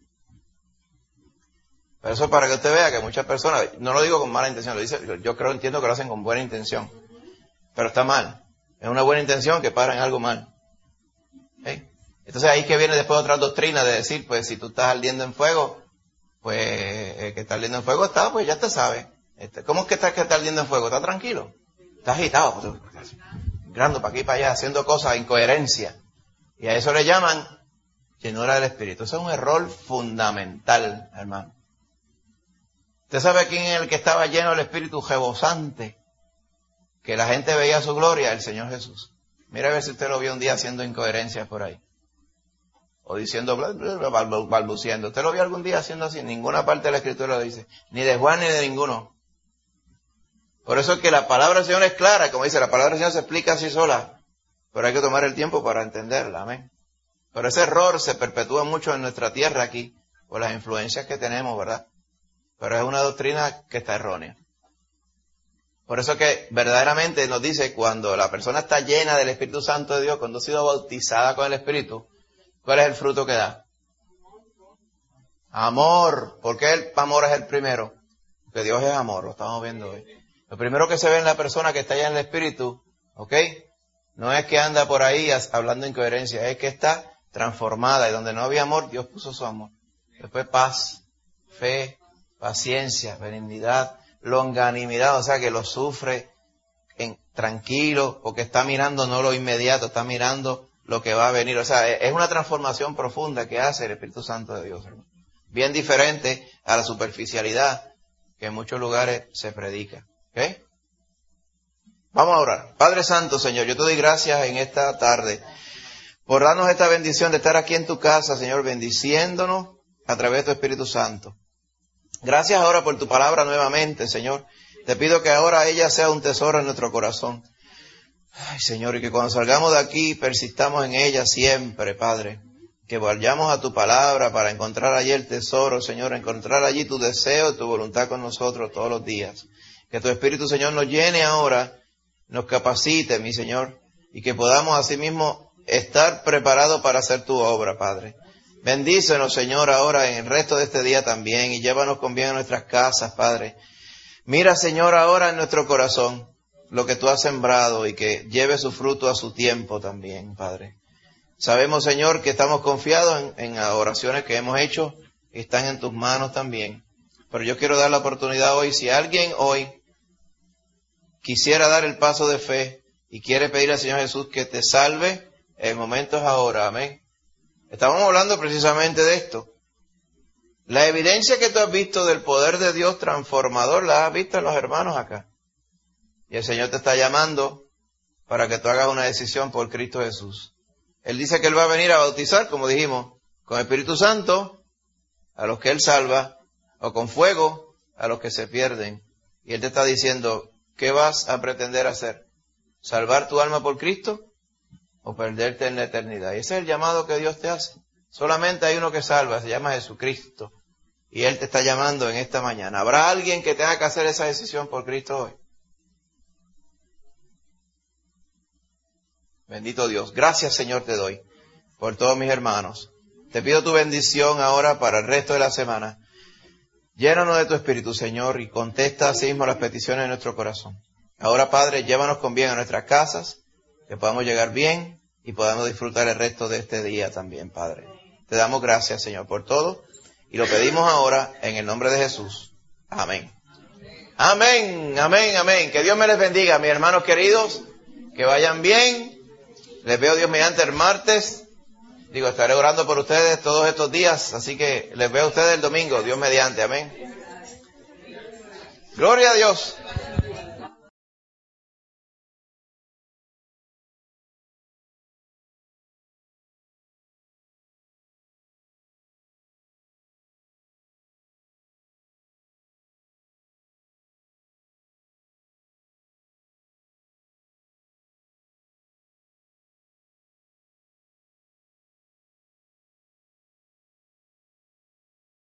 S1: Pero eso es para que usted vea que muchas personas, no lo digo con mala intención, lo dice, entiendo que lo hacen con buena intención. Pero está mal. Es una buena intención que para en algo mal. ¿Sí? Entonces ahí que viene después otra doctrina de decir, pues si tú estás ardiendo en fuego, pues el que está ardiendo en fuego está, pues ya te sabe. ¿Cómo es que está ardiendo en fuego? ¿Está tranquilo? Está agitado, migrando para aquí y para allá, haciendo cosas, incoherencia. Y a eso le llaman llenura del Espíritu. Eso es un error fundamental, hermano. ¿Usted sabe quién es el que estaba lleno del Espíritu rebosante? Que la gente veía su gloria, el Señor Jesús. Mira a ver si usted lo vio un día haciendo incoherencias por ahí. O diciendo, balbuceando. ¿Usted lo vio algún día haciendo así? En ninguna parte de la Escritura lo dice. Ni de Juan ni de ninguno. Por eso es que la palabra del Señor es clara. Como dice, la palabra del Señor se explica así sola. Pero hay que tomar el tiempo para entenderla. Amén. Pero ese error se perpetúa mucho en nuestra tierra aquí. Por las influencias que tenemos, ¿verdad? Pero es una doctrina que está errónea. Por eso que verdaderamente nos dice, cuando la persona está llena del Espíritu Santo de Dios, cuando ha sido bautizada con el Espíritu, ¿cuál es el fruto que da? Amor. ¿Por qué el amor es el primero? Porque Dios es amor, lo estamos viendo hoy. Lo primero que se ve en la persona que está llena del Espíritu, ¿ok? No es que anda por ahí hablando incoherencia, es que está transformada. Y donde no había amor, Dios puso su amor. Después paz, fe, paciencia, benignidad, longanimidad, o sea que lo sufre tranquilo, porque está mirando no lo inmediato, está mirando lo que va a venir. O sea, es una transformación profunda que hace el Espíritu Santo de Dios, hermano. Bien diferente a la superficialidad que en muchos lugares se predica. ¿Ok? Vamos a orar. Padre Santo, Señor, yo te doy gracias en esta tarde por darnos esta bendición de estar aquí en tu casa, Señor, bendiciéndonos a través de tu Espíritu Santo. Gracias ahora por tu palabra nuevamente, Señor. Te pido que ahora ella sea un tesoro en nuestro corazón. Ay, Señor, y que cuando salgamos de aquí persistamos en ella siempre, Padre. Que vayamos a tu palabra para encontrar allí el tesoro, Señor, encontrar allí tu deseo y tu voluntad con nosotros todos los días. Que tu Espíritu, Señor, nos llene ahora, nos capacite, mi Señor, y que podamos asimismo estar preparados para hacer tu obra, Padre. Bendícenos, Señor, ahora en el resto de este día también, y llévanos con bien a nuestras casas, Padre. Mira, Señor, ahora en nuestro corazón lo que tú has sembrado y que lleve su fruto a su tiempo también, Padre. Sabemos, Señor, que estamos confiados en las oraciones que hemos hecho y están en tus manos también. Pero yo quiero dar la oportunidad hoy, si alguien hoy quisiera dar el paso de fe y quiere pedir al Señor Jesús que te salve, el momento es ahora, amén. Estamos hablando precisamente de esto. La evidencia que tú has visto del poder de Dios transformador la has visto en los hermanos acá. Y el Señor te está llamando para que tú hagas una decisión por Cristo Jesús. Él dice que Él va a venir a bautizar, como dijimos, con Espíritu Santo a los que Él salva, o con fuego a los que se pierden. Y Él te está diciendo, ¿qué vas a pretender hacer? ¿Salvar tu alma por Cristo o perderte en la eternidad? Y ese es el llamado que Dios te hace. Solamente hay uno que salva, se llama Jesucristo. Y Él te está llamando en esta mañana. ¿Habrá alguien que tenga que hacer esa decisión por Cristo hoy? Bendito Dios. Gracias, Señor, te doy por todos mis hermanos. Te pido tu bendición ahora para el resto de la semana. Llénanos de tu Espíritu, Señor, y contesta así mismo las peticiones de nuestro corazón. Ahora, Padre, llévanos con bien a nuestras casas, que podamos llegar bien y podamos disfrutar el resto de este día también, Padre. Te damos gracias, Señor, por todo, y lo pedimos ahora en el nombre de Jesús. Amén. Amén, amén, amén. Que Dios me les bendiga, mis hermanos queridos, que vayan bien. Les veo Dios mediante el martes. Estaré orando por ustedes todos estos días, así que les veo a ustedes el domingo, Dios mediante, amén. Gloria a Dios.